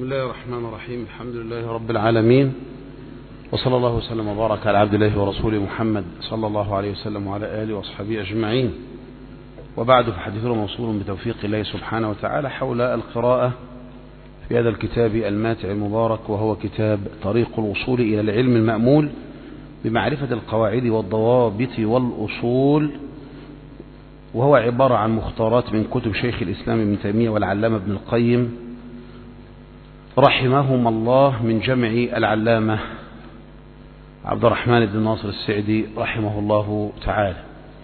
بسم الله الرحمن الرحيم. الحمد لله رب العالمين، وصلى الله وسلم وبارك على عبد الله ورسوله محمد صلى الله عليه وسلم وعلى آله وأصحابه أجمعين. وبعد، فحديثنا موصول بتوفيق الله سبحانه وتعالى حول القراءة في هذا الكتاب الماتع المبارك، وهو كتاب طريق الوصول إلى العلم المأمول بمعرفة القواعد والضوابط والأصول، وهو عبارة عن مختارات من كتب شيخ الإسلام ابن تيمية والعلامة ابن القيم رحمهم الله، من جمع العلامة عبد الرحمن بن ناصر السعدي رحمه الله تعالى.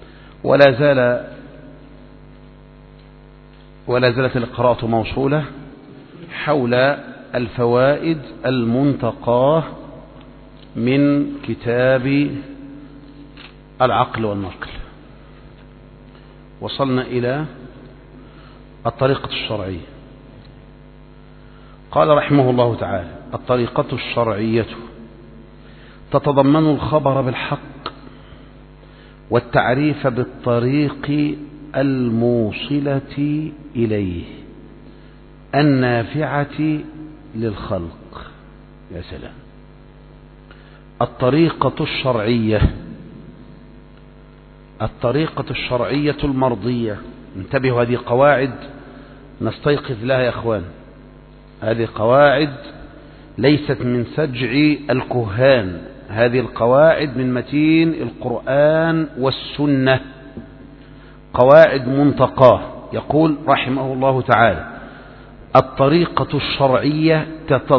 ولا زالت القراءة موصولة حول الفوائد المنتقاة من كتاب العقل والنقل. وصلنا إلى الطريقة الشرعية. قال رحمه الله تعالى: الطريقة الشرعية تتضمن الخبر بالحق والتعريف بالطريق الموصلة إليه النافعة للخلق. يا سلام! الطريقة الشرعية المرضية. انتبهوا، هذه قواعد نستيقظ لها يا أخوان. هذه قواعد ليست من سجع الكهان، هذه القواعد من متين القرآن والسنة، قواعد منتقاه. يقول رحمه الله تعالى: الطريقة الشرعية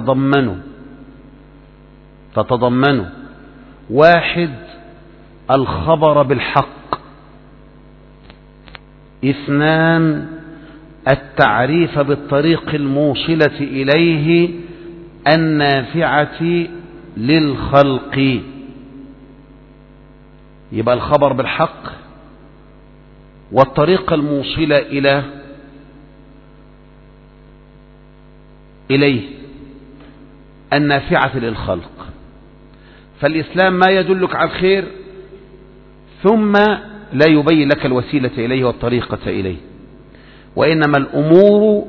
تتضمن 1. الخبر بالحق. 2. التعريف بالطريق الموصلة إليه النافعة للخلق. يبقى الخبر بالحق والطريقة الموصلة إليه النافعة للخلق. فالإسلام ما يدلك على الخير ثم لا يبين لك الوسيلة إليه والطريقة إليه، وإنما الأمور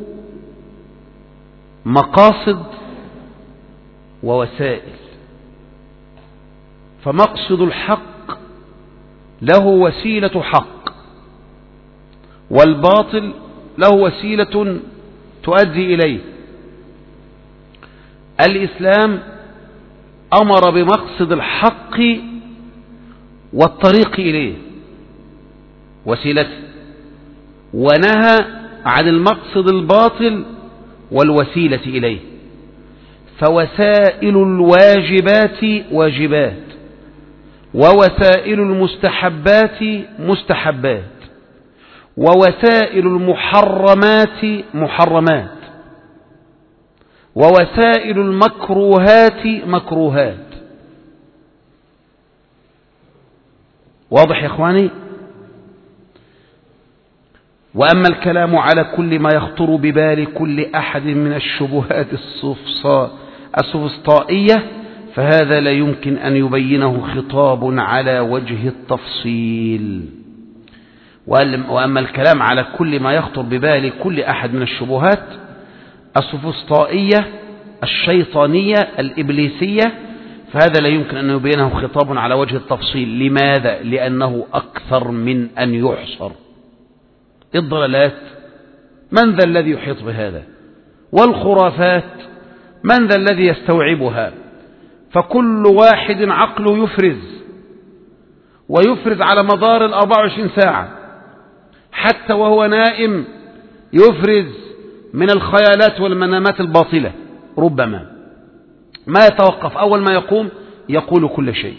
مقاصد ووسائل. فمقصد الحق له وسيلة حق، والباطل له وسيلة تؤدي إليه. الإسلام أمر بمقصد الحق والطريق إليه وسيلته، ونهى عن المقصد الباطل والوسيلة إليه. فوسائل الواجبات واجبات، ووسائل المستحبات مستحبات، ووسائل المحرمات محرمات، ووسائل المكروهات مكروهات. واضح يا إخواني؟ وأما الكلام على كل ما يخطر ببال كل أحد من الشبهات السفسطائية فهذا لا يمكن أن يبينه خطاب على وجه التفصيل. وأما الكلام على كل ما يخطر ببال كل أحد من الشبهات السفسطائية الشيطانية الإبليسية فهذا لا يمكن أن يبينه خطاب على وجه التفصيل. لماذا؟ لأنه أكثر من أن يحصر. الضلالات من ذا الذي يحيط بهذا؟ والخرافات من ذا الذي يستوعبها؟ فكل واحد عقله يفرز على مدار 24 ساعة، حتى وهو نائم يفرز من الخيالات والمنامات الباطلة. ربما ما يتوقف، أول ما يقوم يقول كل شيء.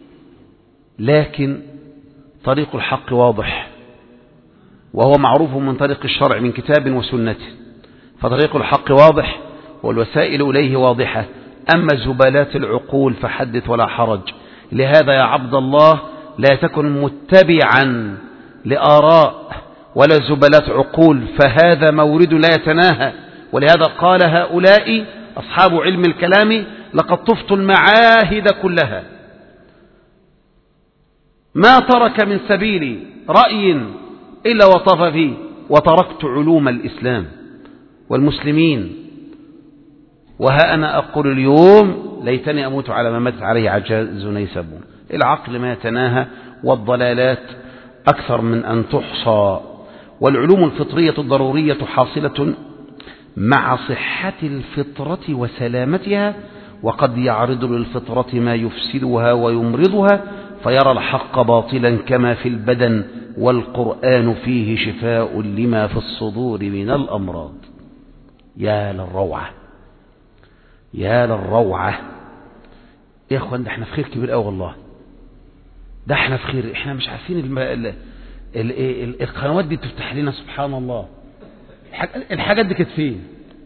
لكن طريق الحق واضح، وهو معروف من طريق الشرع من كتاب وسنة. فطريق الحق واضح والوسائل إليه واضحة. أما زبالات العقول فحدث ولا حرج. لهذا يا عبد الله لا تكن متبعا لآراء ولا زبالات عقول، فهذا مورد لا يتناهى. ولهذا قال هؤلاء أصحاب علم الكلام: لقد طفت المعاهد كلها، ما ترك من سبيل رأي إلا وطف فيه، وتركت علوم الإسلام والمسلمين وها أنا أقول اليوم ليتني أموت على ما ماتت عليه عجاز نيسابون. العقل ما يتناهى، والضلالات أكثر من أن تحصى. والعلوم الفطرية الضرورية حاصلة مع صحة الفطرة وسلامتها، وقد يعرض للفطرة ما يفسدها ويمرضها، فيرى الحق باطلا كما في البدن، والقرآن فيه شفاء لما في الصدور من الأمراض. يا للروعة، يا للروعة يا أخوان، ده احنا في خير كبير أوي والله. ده احنا في خير، احنا مش عارفين القنوات دي تفتح لنا سبحان الله. الحاجات دي كانت فين؟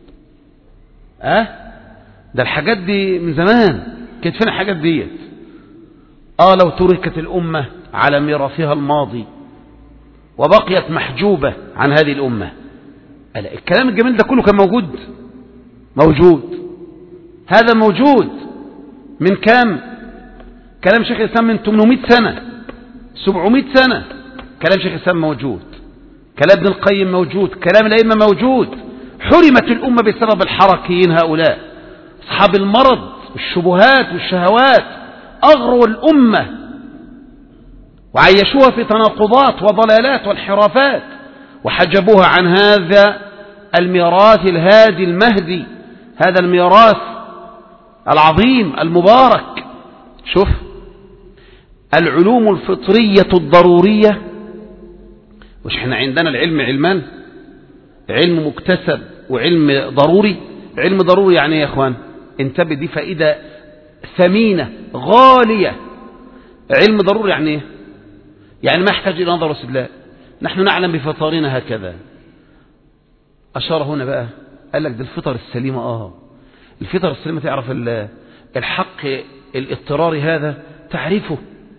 ده الحاجات دي من زمان كانت فين الحاجات ديت؟ لو تركت الأمة على ميراثها الماضي وبقيت محجوبة عن هذه الأمة. الكلام الجميل ده كله كان موجود. هذا موجود من كام؟ كلام شيخ الإسلام من 800 سنة 700 سنة. كلام شيخ الإسلام موجود، كلام ابن القيم موجود، كلام الأئمة موجود. حرمت الأمة بسبب الحركيين هؤلاء أصحاب المرض والشبهات والشهوات، أغروا الأمة وعيشوها في تناقضات وضلالات وانحرافات، وحجبوها عن هذا الميراث الهادي المهدي، هذا الميراث العظيم المبارك. شوف، العلوم الفطرية الضرورية، وش احنا عندنا العلم علمان، علم مكتسب وعلم ضروري. علم ضروري يعني يا اخوان انتبه، دي فائدة ثمينة غالية. علم ضروري يعني ايه؟ يعني ما يحتاج الى نظر واستدلال. نحن نعلم بفطرنا هكذا. اشار هنا بقى قال لك دي الفطر السليمة. الفطر السليمة تعرف الحق الاضطراري هذا تعرفه.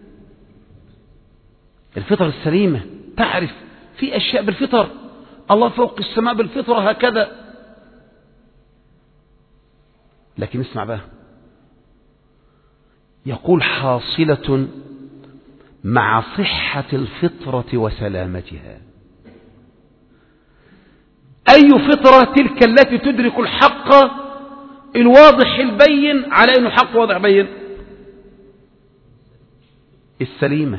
الفطر السليمة تعرف في أشياء بالفطر، الله فوق السماء بالفطرة هكذا. لكن اسمع بقى، يقول حاصلة مع صحة الفطرة وسلامتها. أي فطرة تلك التي تدرك الحق الواضح البين على أنه حق واضح بين؟ السليمة.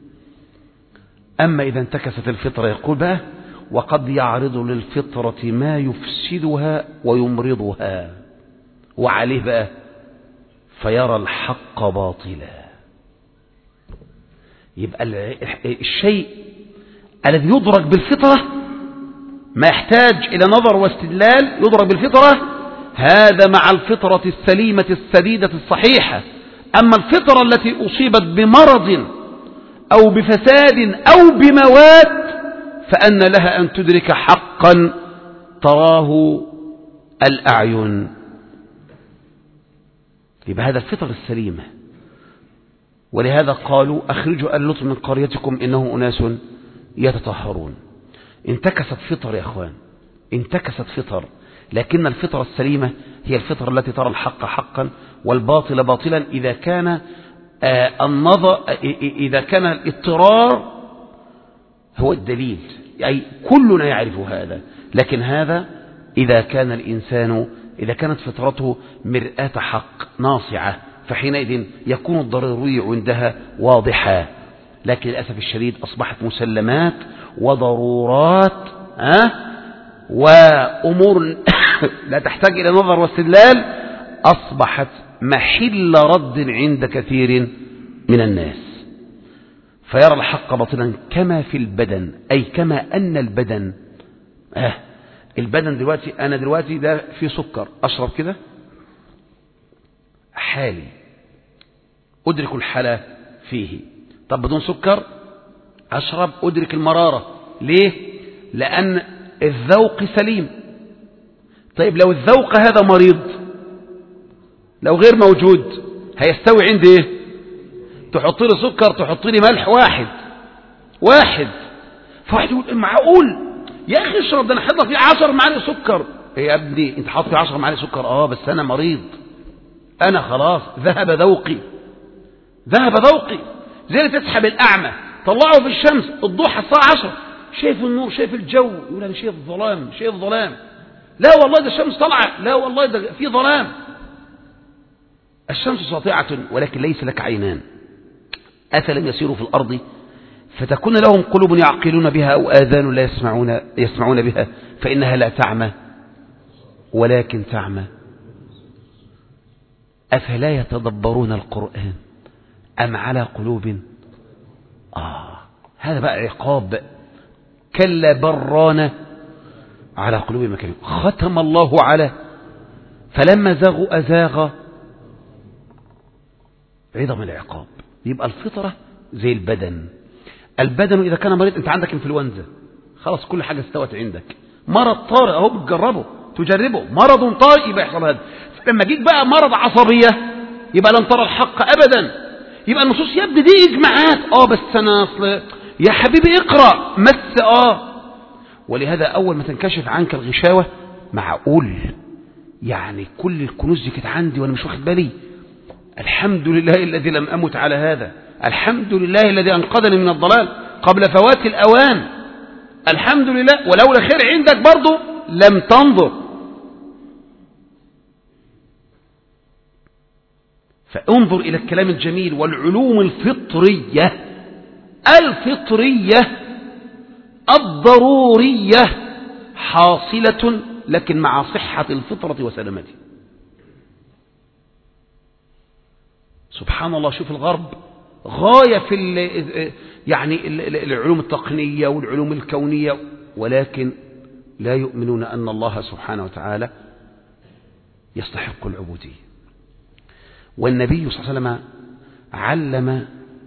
أما إذا انتكست الفطرة يقول بقى وقد يعرض للفطرة ما يفسدها ويمرضها، وعليه بقى فيرى الحق باطلا. يبقى الشيء الذي يدرك بالفطرة ما يحتاج إلى نظر واستدلال، يدرك بالفطرة، هذا مع الفطرة السليمة السديدة الصحيحة. أما الفطرة التي أصيبت بمرض أو بفساد أو بمواد فأن لها أن تدرك حقا تراه الأعين. يبقى هذا الفطر السليمة. ولهذا قالوا أخرجوا آل لوط من قريتكم إنه أناس يتطهرون. انتكست فطر يا أخوان، انتكست فطر. لكن الفطرة السليمة هي الفطرة التي ترى الحق حقا والباطل باطلا إذا كان إذا كان الاضطرار هو الدليل، أي كلنا يعرف هذا. لكن هذا إذا كان الإنسان، إذا كانت فطرته مرآة حق ناصعة، فحينئذ يكون الضروري عندها واضحا. لكن للأسف الشديد أصبحت مسلمات وضرورات وأمور لا تحتاج إلى نظر واستدلال، أصبحت محل رد عند كثير من الناس. فيرى الحق باطلا كما في البدن، أي كما أن البدن البدن دلوقتي، أنا دلوقتي ده في سكر أشرب كده حالي أدرك الحلا فيه. طب بدون سكر أشرب أدرك المرارة. ليه؟ لأن الذوق سليم. طيب لو الذوق هذا مريض، لو غير موجود، هيستوي عندي ايه؟ تحط لي سكر، تحط لي ملح واحد. فواحد يقول معقول يا أخي اشرب، ده أنا حاطط فيه 10 معالق سكر. إيه يا ابني أنت حاطط فيه 10 معالق سكر؟ بس أنا مريض، أنا خلاص ذهب ذوقي. زي اللي تسحب الأعمى طلعه في الشمس الضحى الساعة 10، شايف النور، شايف الجو، يقول أنا شايف الظلام. لا والله ده الشمس طلعت، لا والله ده في ظلام. الشمس ساطعة ولكن ليس لك عينان. أفلم يسيروا في الأرض فتكون لهم قلوب يعقلون بها أو آذان لا يسمعون بها فإنها لا تعمى ولكن تعمى. أفلا يتدبرون القرآن أم على قلوب هذا بقى عقاب. كلا بران على قلوب ما كانوا. ختم الله على فلما زاغوا أزاغ عظم العقاب. يبقى الفطرة زي البدن. البدن إذا كان مريض، أنت عندك انفلونزا خلاص كل حاجة استوت عندك. مرض طارئ أهو بتجربه تجربه، مرض طارئ يبقى يحصل هذا. لما جيك بقى مرض عصبية يبقى لن ترى الحق أبدا. يبقى النصوص يا ابني دي إجماعات بس أنا أصل يا حبيبي اقرأ مس ولهذا أول ما تنكشف عنك الغشاوة معقول يعني كل الكنوز دي كانت عندي وأنا مش واخد بالي. الحمد لله الذي لم أمت على هذا. الحمد لله الذي أنقذني من الضلال قبل فوات الأوان. الحمد لله. ولولا خير عندك برضو لم تنظر. فانظر إلى الكلام الجميل والعلوم الفطرية الضرورية حاصلة لكن مع صحة الفطرة وسلامتها. سبحان الله. شوف الغرب غاية في يعني العلوم التقنية والعلوم الكونية ولكن لا يؤمنون أن الله سبحانه وتعالى يستحق العبودية. والنبي صلى الله عليه وسلم علم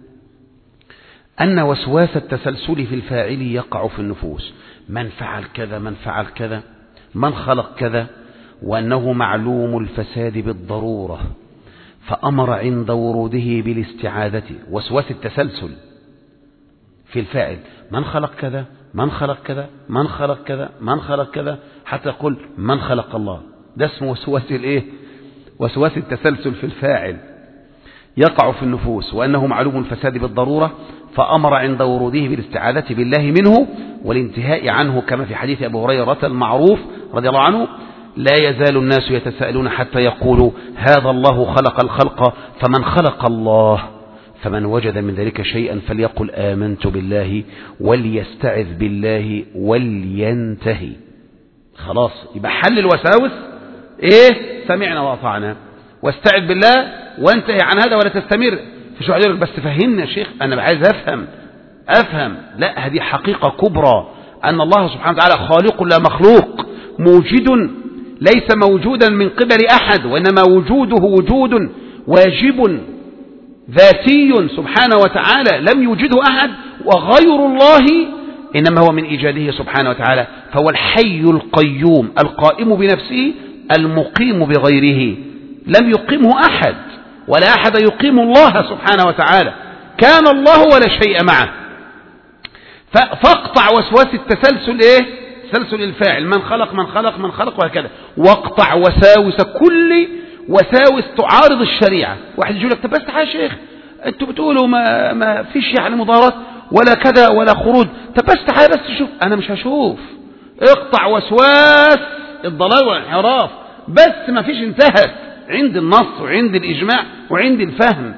أن وسواس التسلسل في الفاعل يقع في النفوس. من فعل كذا من فعل كذا من خلق كذا، وأنه معلوم الفساد بالضرورة، فأمر عند وروده بالاستعاذة. وسواس التسلسل في الفاعل من خلق كذا من خلق كذا من خلق كذا من خلق كذا حتى يقول من خلق الله. ده اسمه وسواس الايه؟ وسواس التسلسل في الفاعل يقع في النفوس، وأنه معلوم الفساد بالضرورة، فأمر عند وروده بالاستعاذة بالله منه والانتهاء عنه، كما في حديث أبي هريرة المعروف رضي الله عنه: لا يزال الناس يتساءلون حتى يقولوا هذا الله خلق الخلق فمن خلق الله، فمن وجد من ذلك شيئا فليقل آمنت بالله وليستعذ بالله ولينتهي. خلاص يبقى حل الوساوس ايه؟ سمعنا وأطعنا، واستعذ بالله وانتهي عن هذا ولا تستمر. في شو يقول بس فهمنا يا شيخ أنا عايز أفهم. لا، هذه حقيقة كبرى أن الله سبحانه وتعالى خالق لا مخلوق، موجد ليس موجودا من قبل أحد، وإنما وجوده وجود واجب ذاتي سبحانه وتعالى لم يوجده أحد، وغير الله إنما هو من إيجاده سبحانه وتعالى. فهو الحي القيوم القائم بنفسه المقيم بغيره، لم يقيمه أحد ولا أحد يقيم الله سبحانه وتعالى. كان الله ولا شيء معه. فاقطع وسواس التسلسل ايه؟ تسلسل الفاعل من خلق من خلق من خلق وهكذا، واقطع وساوس كل وساوس تعارض الشريعة. واحد يقول لك طب بس يا شيخ انتوا بتقولوا ما فيش يعني مضارات ولا كذا ولا خروج، طب بس تعال بس شوف. انا مش هشوف. اقطع وسواس الضلال والانحراف بس، ما فيش، انتهت عند النص وعند الإجماع وعند الفهم.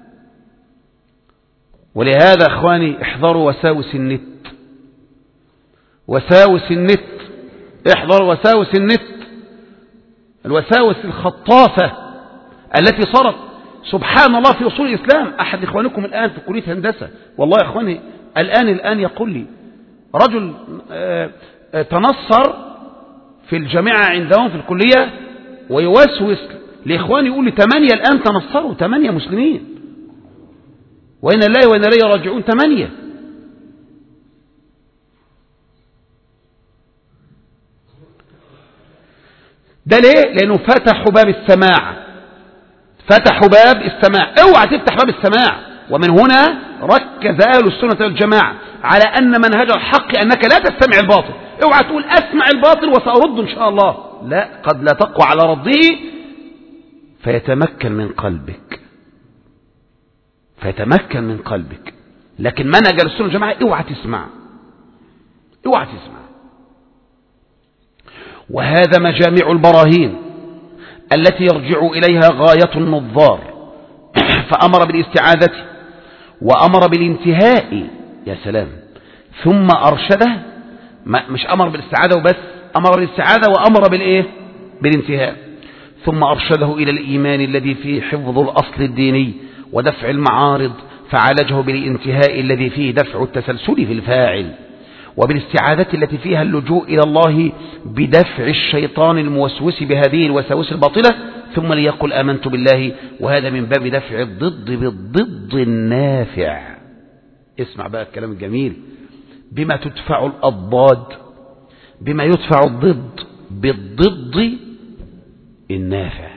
ولهذا اخواني احذروا وساوس النت. وساوس النت، احذروا وساوس النت، الوساوس الخطافة التي صارت سبحان الله في أصول الإسلام. أحد إخوانكم الآن في كلية هندسة، والله يا إخواني الآن يقول لي رجل تنصر في الجامعة عندهم في الكلية ويوسوس لإخواني، يقول لي 8 الآن تنصروا، 8 مسلمين، وإن الله وإن إليه راجعون 8. ده ليه؟ لأنه فتحوا باب السماع، فتحوا باب السماع. اوعى تفتح باب السماع. ومن هنا ركز أهل السنة والجماعة على أن منهج الحق أنك لا تستمع الباطل. اوعى تقول أسمع الباطل وسأرد إن شاء الله، لا، قد لا تقوى على رده فيتمكن من قلبك. لكن منهج السنة والجماعة اوعى تسمع. وهذا مجامع البراهين التي يرجع إليها غاية النظار. فأمر بالاستعاذة وأمر بالانتهاء، يا سلام، ثم أرشده، مش أمر بالاستعاذة وبس، أمر بالاستعاذة وأمر بالإيه؟ بالانتهاء. ثم أرشده إلى الإيمان الذي فيه حفظ الأصل الديني ودفع المعارض، فعالجه بالانتهاء الذي فيه دفع التسلسل في الفاعل، وبالاستعاذة التي فيها اللجوء إلى الله بدفع الشيطان الموسوس بهذه الوساوس الباطلة. ثم ليقل آمنت بالله، وهذا من باب دفع الضد بالضد النافع. اسمع بقى الكلام الجميل، بما تدفع الأضداد، بما يدفع الضد بالضد النافع.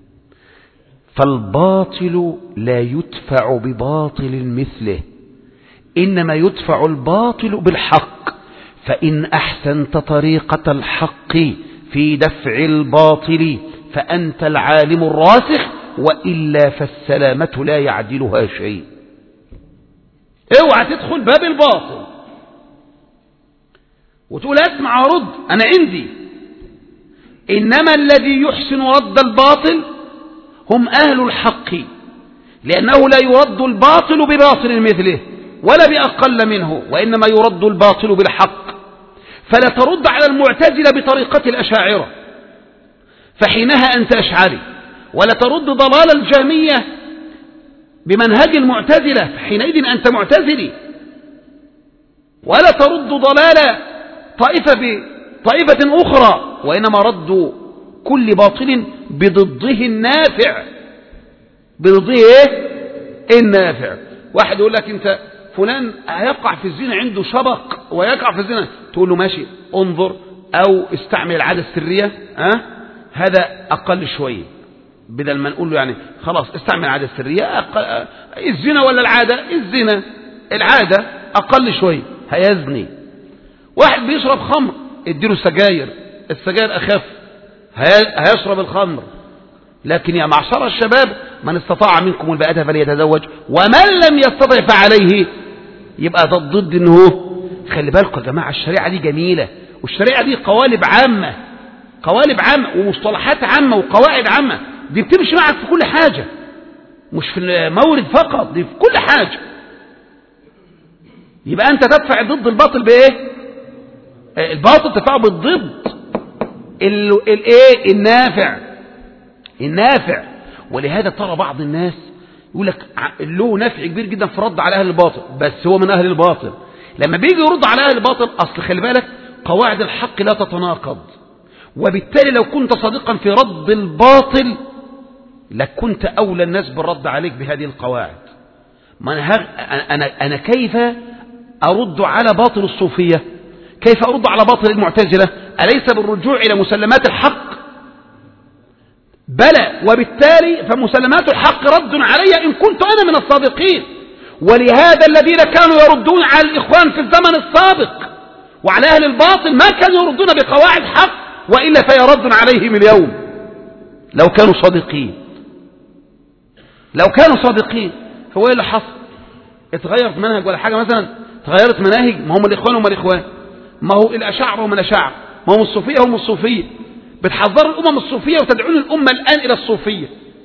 فالباطل لا يدفع بباطل مثله، إنما يدفع الباطل بالحق. فإن أحسنت طريقة الحق في دفع الباطل فأنت العالم الراسخ، وإلا فالسلامة لا يعدلها شيء. اوعى تدخل باب الباطل وتقول اسمع ورد أنا عندي. إنما الذي يحسن رد الباطل هم أهل الحق، لأنه لا يرد الباطل بباطل مثله ولا بأقل منه، وإنما يرد الباطل بالحق. فلا ترد على المعتزلة بطريقة الأشاعرة فحينها أنت أشعري، ولا ترد ضلال الجهمية بمنهج المعتزلة فحينئذ أنت معتزلي، ولا ترد ضلال طائفة أخرى، وإنما رد كل باطل بضده النافع. بضده إيه؟ النافع. واحد يقول لك أنت فلان هيقع في الزنا، عنده شبق ويقع في الزنا، تقول له ماشي انظر أو استعمل العادة السرية، هذا أقل شوية، بدل ما نقول له يعني خلاص استعمل العادة السرية. الزنا ولا العادة؟ الزنا، العادة أقل شوية، هيزني. واحد بيشرب خمر اديله سجاير، السجاير أخف، هيشرب الخمر. لكن يا معشر الشباب من استطاع منكم الباءة فليتزوج ومن لم يستطع فعليه. يبقى ده الضد انه خلي بالكم يا جماعة، الشريعة دي جميلة، والشريعة دي قوالب عامة، قوالب عامة ومصطلحات عامة وقواعد عامة، دي بتمشي معك في كل حاجة، مش في المورد فقط، دي في كل حاجة. يبقى أنت تدفع ضد الباطل بإيه؟ الباطل تدفعه بالضد الإيه؟ النافع. ولهذا ترى بعض الناس يقول لك له نفع كبير جدا في رد على أهل الباطل، بس هو من أهل الباطل. لما بيجي يرد على أهل الباطل، أصل خلي بالك قواعد الحق لا تتناقض، وبالتالي لو كنت صادقا في رد الباطل لكنت أولى الناس بالرد عليك بهذه القواعد. أنا كيف أرد على باطل الصوفية؟ كيف أرد على باطل المعتزلة؟ أليس بالرجوع إلى مسلمات الحق؟ بلى، وبالتالي فمسلمات الحق رد علي إن كنت أنا من الصادقين. ولهذا الذين كانوا يردون على الإخوان في الزمن السابق وعلى أهل الباطل ما كانوا يردون بقواعد حق، وإلا فيرد عليهم اليوم لو كانوا صادقين. لو كانوا صادقين. هو إيه اللي حصل؟ اتغيرت منهج ولا حاجة مثلا؟ تغيرت مناهج؟ ما هم الإخوان هم الإخوان، ما هو الأشاعرة هم الأشاعرة، ما هم الصوفية هم الصوفية. بتحذروا الأمم الصوفية وتدعون الأمة الآن إلى الصوفية.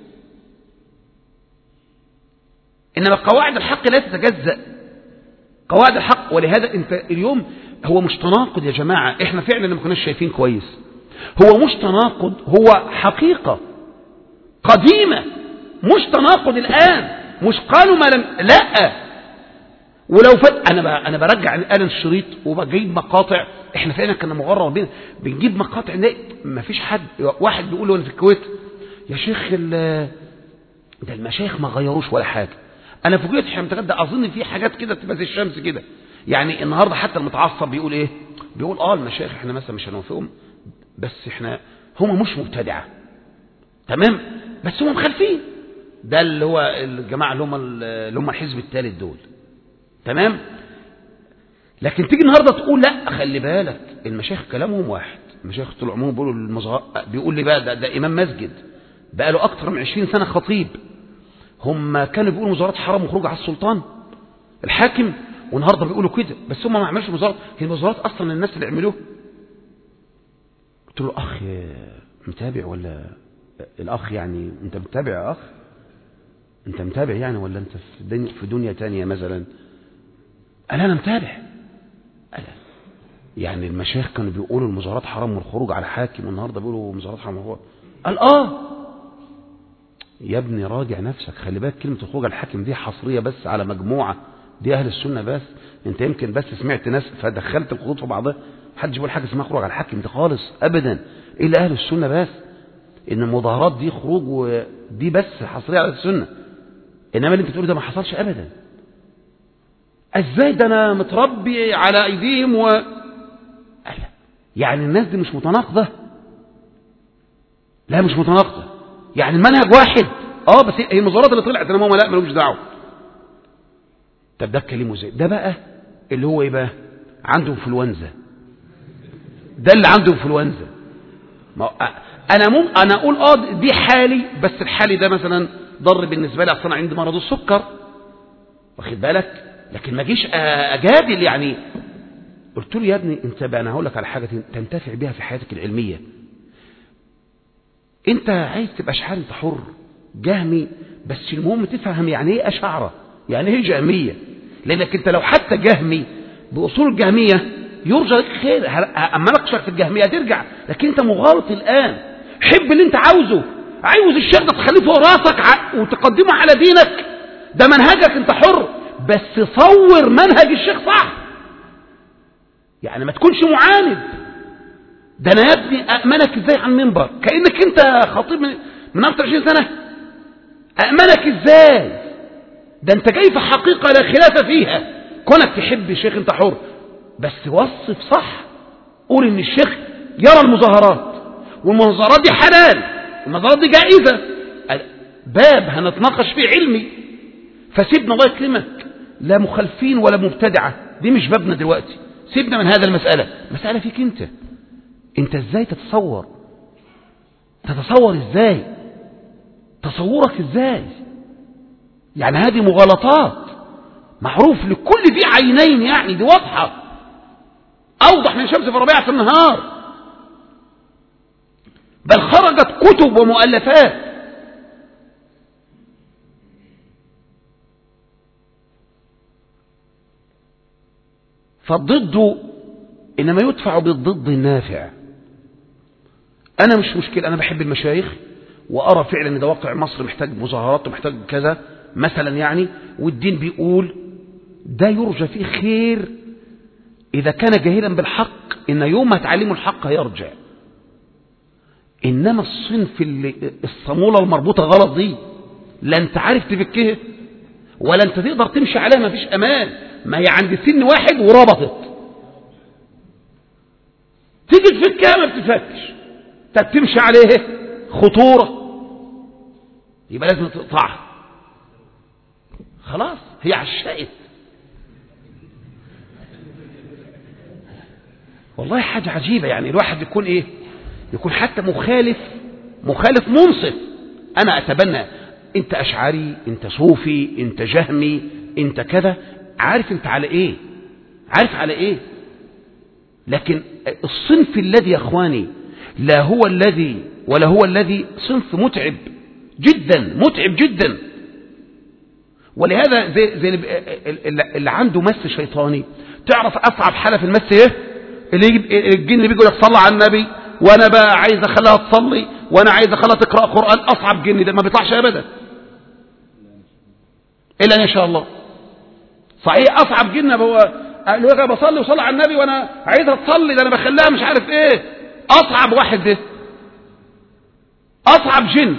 إنما قواعد الحق لا تتجزأ، قواعد الحق. ولهذا أنت اليوم هو مش تناقض يا جماعة، إحنا فعلا ما كناش شايفين كويس، هو مش تناقض، هو حقيقة قديمة، مش تناقض الآن، مش قالوا ما لم، لا. ولو أنا برجع الآن الشريط وبجيب مقاطع، إحنا فعلا كنا مغرر بينا، بنجيب مقاطع ما فيش حد. واحد بيقول له أنا في الكويت يا شيخ ده المشايخ ما غيروش ولا حاجة. أنا فوجئت حمتغد ده أظن في حاجات كده تبقى زي الشمس كده. يعني النهاردة حتى المتعصب بيقول إيه؟ بيقول المشايخ إحنا مثلا مش هنوافقهم، بس إحنا هم مش مبتدعة، تمام، بس هم مخالفين. ده اللي هو الجماعة اللي هم الحزب الثالث دول، تمام. لكن تيجي النهاردة تقول لا خلي بالك المشايخ كلامهم واحد. المشايخ طول عمرهم بيقولوا بيقول لي بقى ده إمام مسجد بقى له أكثر من 20 سنة خطيب. هم كانوا بيقولوا مظاهرات حرام وخروج على السلطان الحاكم، والنهارده بيقولوا كده، بس هم ما عملوش مظاهرات. هي المظاهرات أصلا الناس اللي عملوها قلت له أخ متابع ولا الأخ يعني أنت متابع يا أخ؟ أنت متابع يعني ولا أنت في دنيا تانية مثلا؟ قال أنا متابع. قال يعني المشايخ كانوا بيقولوا المظاهرات حرام والخروج على حاكم، والنهارده بيقولوا المظاهرات حرام والخروج. قال يا ابني راجع نفسك، خلي بالك كلمة الخروج على الحاكم دي حصرية بس على مجموعة، دي أهل السنة بس. أنت يمكن بس سمعت ناس فدخلت الخطوط في بعضها، محدش بيقول حاجة اسمها خروج على الحاكم دي خالص أبدا، إلا أهل السنة بس. إن المظاهرات دي خروج ودي بس حصرية على السنة، إنما اللي أنت بتقوله ده ما حصلش أبدا. ازاي ده انا متربي على ايديهم يعني الناس دي مش متناقضة؟ لا مش متناقضة، يعني المنهج واحد. بس هي المظاهرات اللي طلعت انا لا مالهمش دعوه. طب ده كلمه ازاي؟ ده بقى اللي هو ايه بقى؟ عنده انفلونزا. ده اللي عنده انفلونزا. انا اقول دي حالي، بس الحالي ده مثلا ضر بالنسبه لي، اصلا عندي مرض السكر، واخد بالك؟ لكن ما اجيش اجادل يعني. قلت له يا ابني انت بقى، انا هقول لك على حاجه تنتفع بيها في حياتك العلميه. انت عايز تبقى اشعري، انت حر، جهمي، بس المهم تفهم يعني ايه اشعره، يعني ايه جهميه. لانك انت لو حتى جهمي باصول الجهميه يرجى لك خير، اما نقشك في الجهميه ترجع. لكن انت مغالط الان، حب اللي انت عاوز الشيخ ده تخليه فوق راسك وتقدمه على دينك، ده منهجك، انت حر، بس صور منهج الشيخ صح. يعني ما تكونش معاند. ده انا يا ابني أأمنك ازاي على المنبر كأنك انت خطيب من اكتر 20 سنة؟ أأمنك ازاي؟ ده انت جاي في حقيقة لا خلاف فيها. كونك تحب الشيخ انت حر، بس وصف صح. قول ان الشيخ يرى المظاهرات، والمظاهرات دي حلال، المظاهرات دي جائزة، باب هنتناقش فيه علمي، فسيبنا الله يكرمك، لا مخالفين ولا مبتدعة، دي مش بابنا دلوقتي. سيبنا من هذا المسألة، مسألة فيك انت ازاي تتصور ازاي، تصورك ازاي؟ يعني هذه مغالطات معروف لكل ذي عينين، يعني دي واضحة اوضح من شمس في ربيعة النهار، بل خرجت كتب ومؤلفات. فالضد إنما يدفع بالضد النافع. أنا مش مشكلة، أنا بحب المشايخ وأرى فعلا أن ده واقع مصر محتاج مظاهرات ومحتاج كذا مثلا يعني، والدين بيقول ده يرجى فيه خير إذا كان جاهلا بالحق، إن يوم ما تعلمه الحق هيرجع. إنما الصنف اللي الصمولة المربوطة غلط دي لا أنت عارف تفكها ولا أنت تقدر تمشي عليها، ما فيش أمان، ما هي عند سن واحد وربطت، تيجي تفكها ما بتفكش، تمشي عليه خطورة، يبقى لازم تقطعها. خلاص هي عشقت. والله حاجة عجيبة، يعني الواحد يكون يكون حتى مخالف منصف. أنا أتبنى أنت أشعري، أنت صوفي، أنت جهمي، أنت كذا، عارف أنت على إيه، لكن الصنف الذي يا أخواني لا هو الذي ولا هو الذي، صنف متعب جدا. ولهذا زي اللي عنده مس شيطاني، تعرف أصعب حالة في المس ايه؟ اللي الجن بيقول لك صلى على النبي، وانا بقى عايز اخليها تصلي، وانا عايز اخليها تقرأ قرآن. اصعب جن ده ما بيطلعش ابدا الا ان شاء الله. صحيح اصعب جن هو اللي بصلي وصلى على النبي وانا عايزها تصلي، ده انا بخليها مش عارف ايه. اصعب واحد ده، اصعب جن.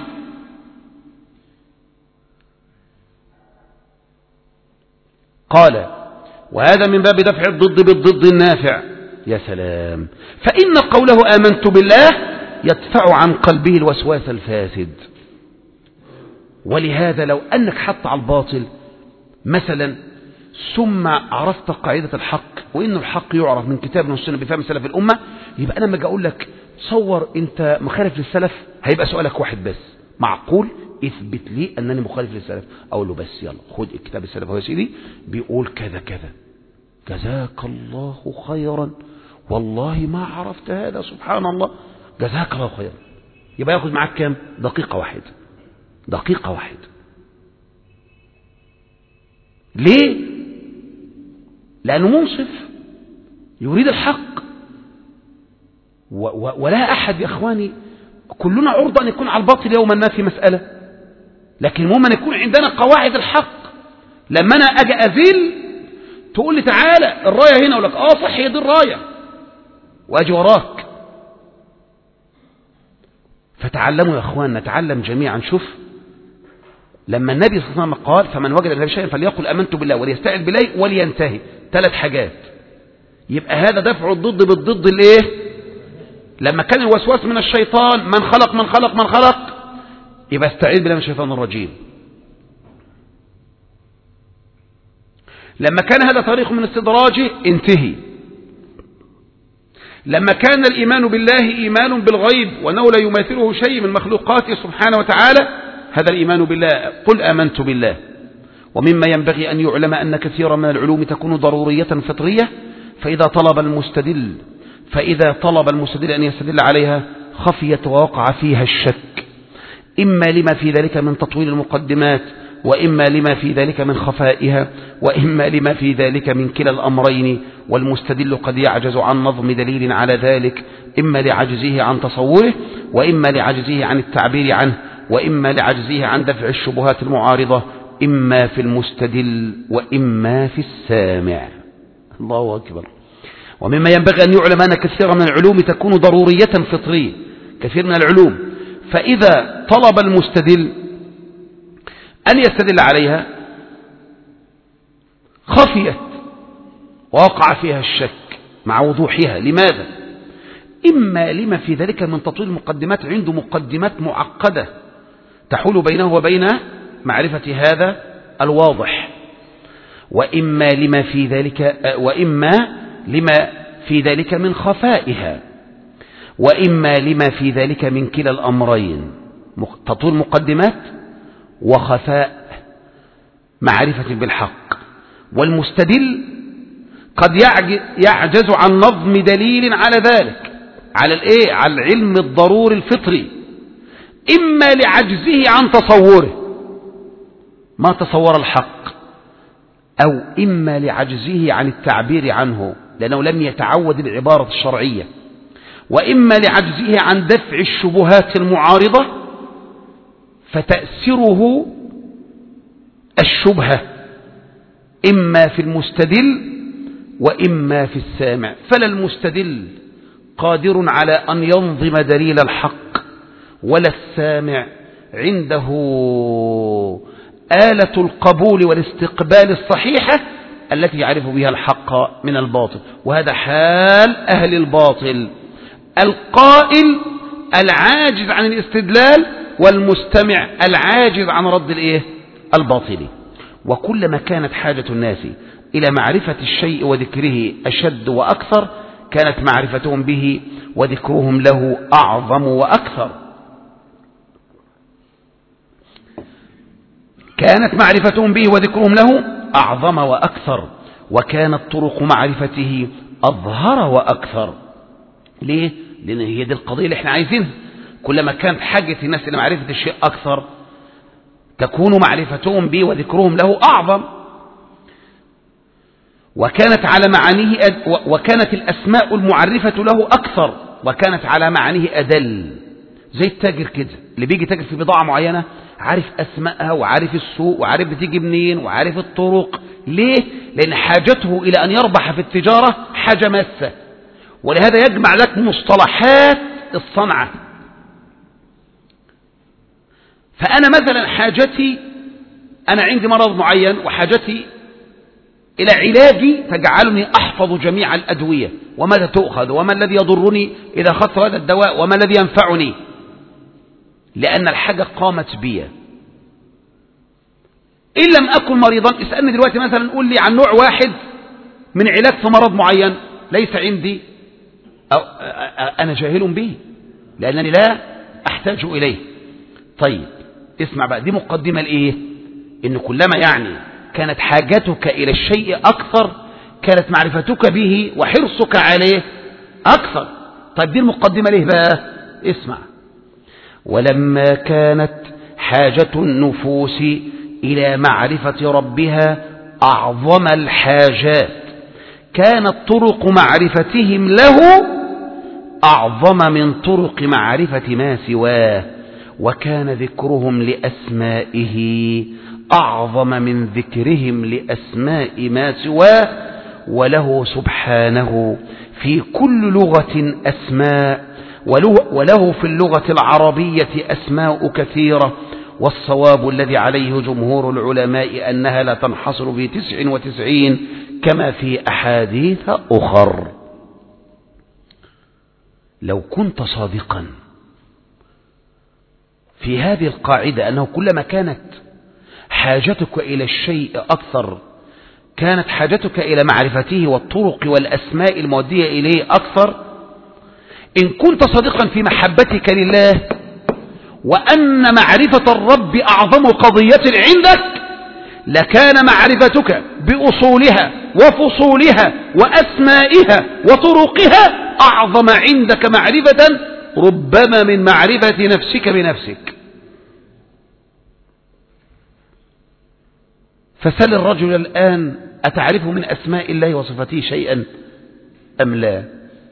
قال وهذا من باب دفع الضد بالضد النافع. يا سلام. فإن قوله آمنت بالله يدفع عن قلبه الوسواس الفاسد. ولهذا لو أنك حط على الباطل مثلا، ثم عرفت قاعدة الحق، وإن الحق يعرف من كتاب والسنة بفهم سلف الأمة، يبقى أنا لما أجي أقول لك تصور أنت مخالف للسلف، هيبقى سؤالك واحد بس، معقول اثبت لي أنني مخالف للسلف. أقول له بس يلا خد الكتاب السلف يا سيدي بيقول كذا كذا، جزاك الله خيرا، والله ما عرفت هذا، سبحان الله، جزاك الله خير. يبقى ياخد معاك كام؟ دقيقة واحدة. دقيقة واحدة. ليه؟ لأنه منصف يريد الحق، ولا أحد يا أخواني، كلنا عرضة أن يكون على الباطل يوما ما في مسألة، لكن المهم أن يكون عندنا قواعد الحق. لما أنا أجي أزيل تقول لي تعالى الراية هنا، أقول لك صح هي دي الراية، وأجي وراك. فتعلموا يا أخوان، نتعلم جميعا. شوف لما النبي صلى الله عليه وسلم قال فمن وجد من شيئا فليقل آمنت بالله وليستعذ بالله ولينتهي، 3 حاجات. يبقى هذا دفع الضد بالضد. الايه؟ لما كان الوسواس من الشيطان من خلق من خلق من خلق، يبقى استعيذ بالله من الشيطان الرجيم. لما كان هذا طريق من استدراجه انتهي. لما كان الإيمان بالله إيمان بالغيب وأنه لا يماثله شيء من مخلوقاته سبحانه وتعالى، هذا الإيمان بالله، قل آمنت بالله. ومما ينبغي أن يعلم أن كثيرا من العلوم تكون ضرورية فطرية، فإذا طلب المستدل أن يستدل عليها خفيت ووقع فيها الشك، إما لما في ذلك من تطويل المقدمات، وإما لما في ذلك من خفائها، وإما لما في ذلك من كلا الأمرين. والمستدل قد يعجز عن نظم دليل على ذلك، إما لعجزه عن تصوره، وإما لعجزه عن التعبير عنه، وإما لعجزه عن دفع الشبهات المعارضة، إما في المستدل وإما في السامع. الله أكبر. ومما ينبغي أن يعلم أن كثيرا من العلوم تكون ضرورية فطرية، كثير من العلوم، فإذا طلب المستدل أن يستدل عليها خفيت ووقع فيها الشك مع وضوحها. لماذا؟ إما لما في ذلك من تطويل المقدمات، عنده مقدمات معقدة تحول بينه وبين معرفة هذا الواضح، وإما لما في ذلك من خفائها، وإما لما في ذلك من كلا الأمرين، تطويل مقدمات وخفاء معرفة بالحق. والمستدل قد يعجز عن نظم دليل على ذلك، على العلم الضروري الفطري، إما لعجزه عن تصوره، ما تصور الحق، أو إما لعجزه عن التعبير عنه لأنه لم يتعود العبارة الشرعية، وإما لعجزه عن دفع الشبهات المعارضة فتأثره الشبهة، إما في المستدل وإما في السامع. فلا المستدل قادر على أن ينظم دليل الحق، ولا السامع عنده آلة القبول والاستقبال الصحيحة التي يعرف بها الحق من الباطل. وهذا حال أهل الباطل، القائل العاجز عن الاستدلال، والمستمع العاجز عن رد الباطل. وكلما كانت حاجة الناس إلى معرفة الشيء وذكره أشد وأكثر، كانت معرفتهم به وذكرهم له أعظم وأكثر. كانت معرفتهم به وذكرهم له أعظم وأكثر، وكانت طرق معرفته أظهر وأكثر. ليه؟ لأن هي دي القضية اللي احنا عايزينها. كلما كانت حاجة الناس إلى معرفة الشيء أكثر، تكون معرفتهم به وذكرهم له أعظم، وكانت الأسماء المعرفة له أكثر، وكانت على معانيه أدل. زي التاجر كده اللي بيجي تاجر في بضاعة معينة، عارف أسمائها وعارف السوق وعارف بتيجي منين وعارف الطرق. ليه؟ لأن حاجته إلى أن يربح في التجارة حاجة ماسة، ولهذا يجمع لك مصطلحات الصنعة. فأنا مثلا حاجتي، أنا عندي مرض معين وحاجتي إلى علاجي تجعلني أحفظ جميع الأدوية وماذا تؤخذ وما الذي يضرني إذا أخذت هذا الدواء وما الذي ينفعني، لأن الحاجة قامت بي. إن لم أكن مريضا، اسألني دلوقتي مثلا قول لي عن نوع واحد من علاج في مرض معين ليس عندي، أو أنا جاهل به لأنني لا أحتاج إليه. طيب اسمع بقى، دي مقدمة لإيه؟ إن كلما كانت حاجتك إلى الشيء أكثر، كانت معرفتك به وحرصك عليه أكثر. طيب دي المقدمة ليه بقى؟ اسمع: ولما كانت حاجة النفوس إلى معرفة ربها أعظم الحاجات، كانت طرق معرفتهم له أعظم من طرق معرفة ما سواه، وكان ذكرهم لأسمائه أعظم من ذكرهم لأسماء ما سواه، وله سبحانه في كل لغة أسماء، وله في اللغة العربية أسماء كثيرة، والصواب الذي عليه جمهور العلماء أنها لا تنحصر في 99 كما في أحاديث أخر. لو كنت صادقا في هذه القاعدة أنه كلما كانت حاجتك إلى الشيء أكثر كانت حاجتك إلى معرفته والطرق والأسماء المودية إليه أكثر، إن كنت صادقا في محبتك لله وأن معرفة الرب أعظم قضية عندك، لكان معرفتك بأصولها وفصولها وأسمائها وطرقها أعظم عندك معرفة ربما من معرفة نفسك بنفسك. فسل الرجل الآن: أتعرف من أسماء الله وصفاته شيئا أم لا؟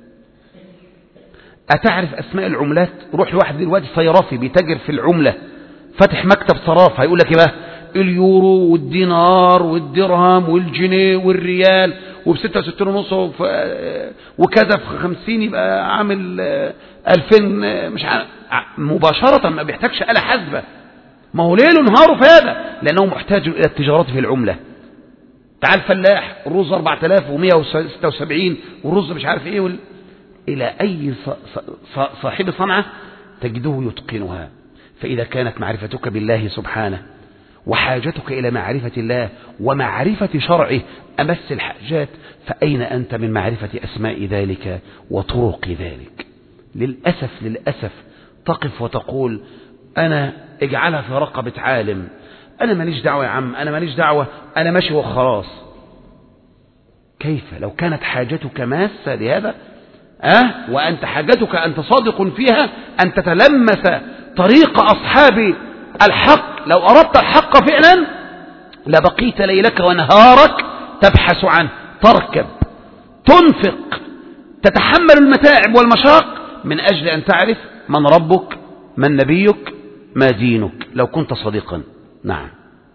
أتعرف أسماء العملات؟ روح لواحد دلوقتي صيرفي بيتاجر في العملة، فتح مكتب صرافة، هيقول لك إيه بقى؟ اليورو والدينار والدرهم والجنيه والريال وب66.5 وكذا في 50 يبقى عامل 2000 مش عارف، مباشرة ما بيحتاجش آلة حاسبة، ما هو ليل ونهاره في هذا، لأنه محتاج إلى التجارات في العملة. تعال فلاح الرز 4176 والرز مش عارف إيه إلى أي صاحب صنعة تجده يتقنها. فإذا كانت معرفتك بالله سبحانه وحاجتك إلى معرفة الله ومعرفة شرعه أمس الحاجات، فأين أنت من معرفة أسماء ذلك وطرق ذلك؟ للأسف تقف وتقول: أنا اجعلها في رقبة عالم، أنا ماليش دعوة يا عم، أنا ماليش دعوة، أنا ماشي وخلاص. كيف لو كانت حاجتك ماسة لهذا؟ وأنت حاجتك أنت صادق فيها أن تتلمس طريق أصحاب الحق، لو أردت الحق فعلا لبقيت ليلك ونهارك تبحث عنه، تركب، تنفق، تتحمل المتاعب والمشاق من أجل أن تعرف من ربك، من نبيك، ما دينك، لو كنت صادقا. نعم،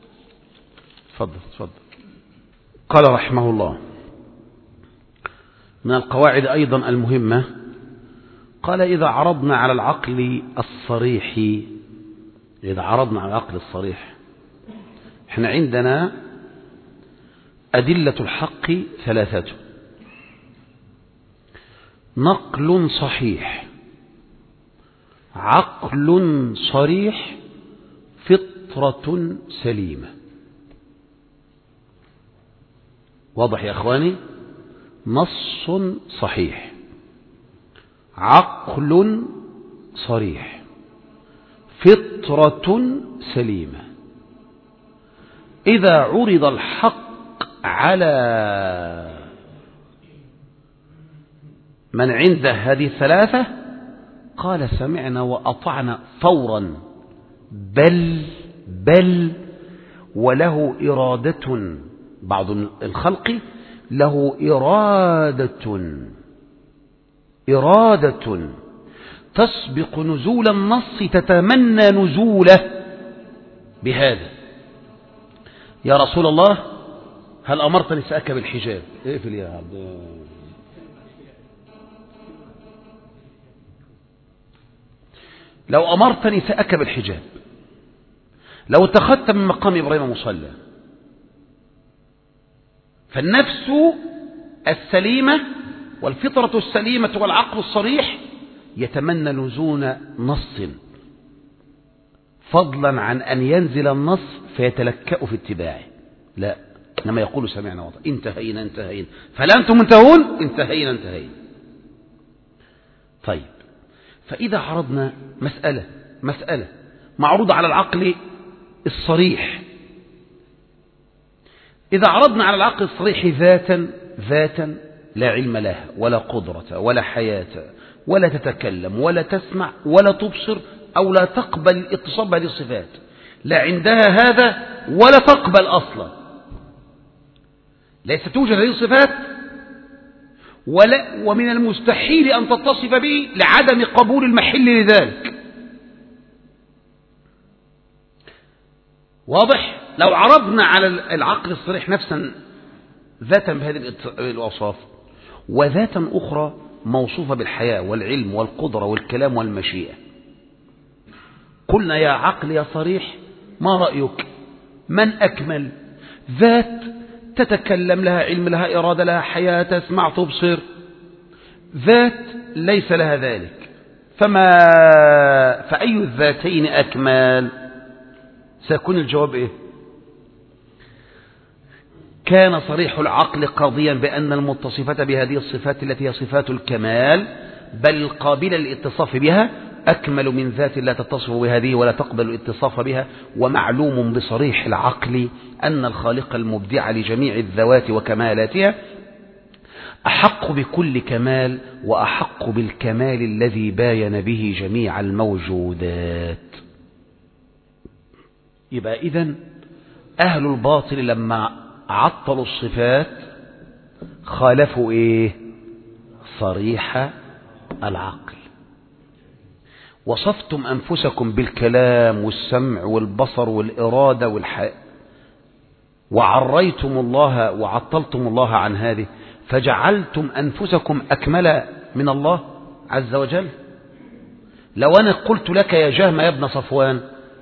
تفضل. قال رحمه الله: من القواعد أيضا المهمة، قال: إذا عرضنا على العقل الصريح، احنا عندنا أدلة الحق 3: نقل صحيح، عقل صريح، فطرة سليمة. واضح يا أخواني؟ نص صحيح، عقل صريح، فطرة سليمة. إذا عرض الحق على من عنده هذه الثلاثة قال: سمعنا وأطعنا فورا، بل وله إرادة. بعض الخلق له إرادة تسبق نزول النص، تتمنى نزوله بهذا: يا رسول الله هل أمرت نساءك بالحجاب؟ اقفل يا عبد. لو أمرت نساءك بالحجاب، لو اتخذت من مقام إبراهيم مصلى. فالنفس السليمة والفطرة السليمة والعقل الصريح يتمنى نزول نص، فضلا عن أن ينزل النص فيتلكأ في اتباعه، لا، إنما يقول: سمعنا وطعنا، انتهينا. فلا أنتم منتهون؟ انتهينا. طيب، فإذا عرضنا مسألة معروضة على العقل الصريح، إذا عرضنا على العقل الصريح ذاتا لا علم لها ولا قدرة ولا حياة ولا تتكلم ولا تسمع ولا تبصر أو لا تقبل الاتصال بهذه الصفات، لا عندها هذا ولا تقبل أصلا، ليس توجد هذه الصفات، ومن المستحيل أن تتصف به لعدم قبول المحل لذلك. واضح؟ لو عرضنا على العقل الصريح نفسا ذاتا بهذه الأوصاف وذاتا أخرى موصوفة بالحياة والعلم والقدرة والكلام والمشيئة، قلنا يا عقل يا صريح ما رأيك؟ من أكمل؟ ذات تتكلم، لها علم، لها إرادة، لها حياة، تسمع، تبصر. ذات ليس لها ذلك، فأي الذاتين أكمل؟ سيكون الجواب إيه؟ كان صريح العقل قاضيا بأن المتصفة بهذه الصفات التي هي صفات الكمال بل القابلة للاتصاف بها أكمل من ذات لا تتصف بهذه ولا تقبل الاتصاف بها. ومعلوم بصريح العقل أن الخالق المبدع لجميع الذوات وكمالاتها أحق بكل كمال وأحق بالكمال الذي باين به جميع الموجودات. يبقى إذن أهل الباطل لما عطلوا الصفات خالفوا إيه؟ صريح العقل. وصفتم أنفسكم بالكلام والسمع والبصر والإرادة وعريتم الله وعطلتم الله عن هذه، فجعلتم أنفسكم أكمل من الله عز وجل. لو أنا قلت لك يا جهم يا ابن صفوان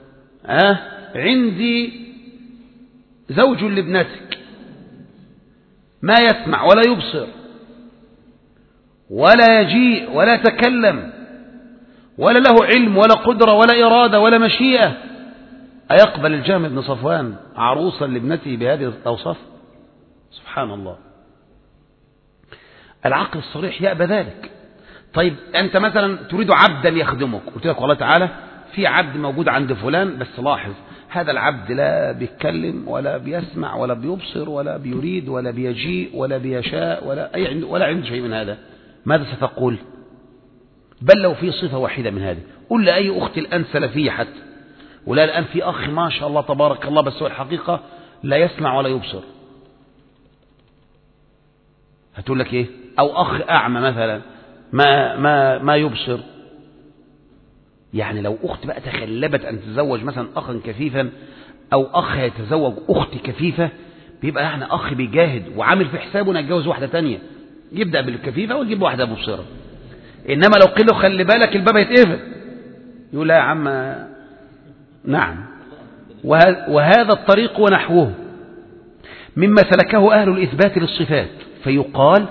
عندي زوج لابنتك ما يسمع ولا يبصر ولا يجيء ولا يتكلم ولا له علم ولا قدرة ولا إرادة ولا مشيئة، أيقبل الجهم بن صفوان عروسا لابنته بهذه الأوصاف؟ سبحان الله. العقل الصريح يأبى ذلك. طيب أنت مثلا تريد عبدا يخدمك، قلت لك والله تعالى في عبد موجود عند فلان، بس لاحظ هذا العبد لا بيتكلم ولا بيسمع ولا بيبصر ولا بيريد ولا بيجيء ولا بيشاء ولا عنده شيء من هذا، ماذا ستقول؟ بل لو في صفة واحدة من هذه، قل لأي أخت الآن سلفية حتى، ولا الآن في أخ ما شاء الله تبارك الله بس هو الحقيقة لا يسمع ولا يبصر، هتقول لك إيه؟ أو أخ أعمى مثلا ما يبصر. يعني لو أخت بقى تخلبت أن تتزوج مثلا أخا كفيفا أو أخ يتزوج أخت كفيفة، بيبقى يعني أخ بيجاهد وعامل في حسابه أن يتجوز واحدة تانية، يبدأ بالكفيفة ويجيب واحدة مبصرة. إنما لو قل له خلي بالك الباب هيتقفل، يقول لا يا عم نعم. وهذا الطريق ونحوه مما سلكه أهل الإثبات للصفات، فيقال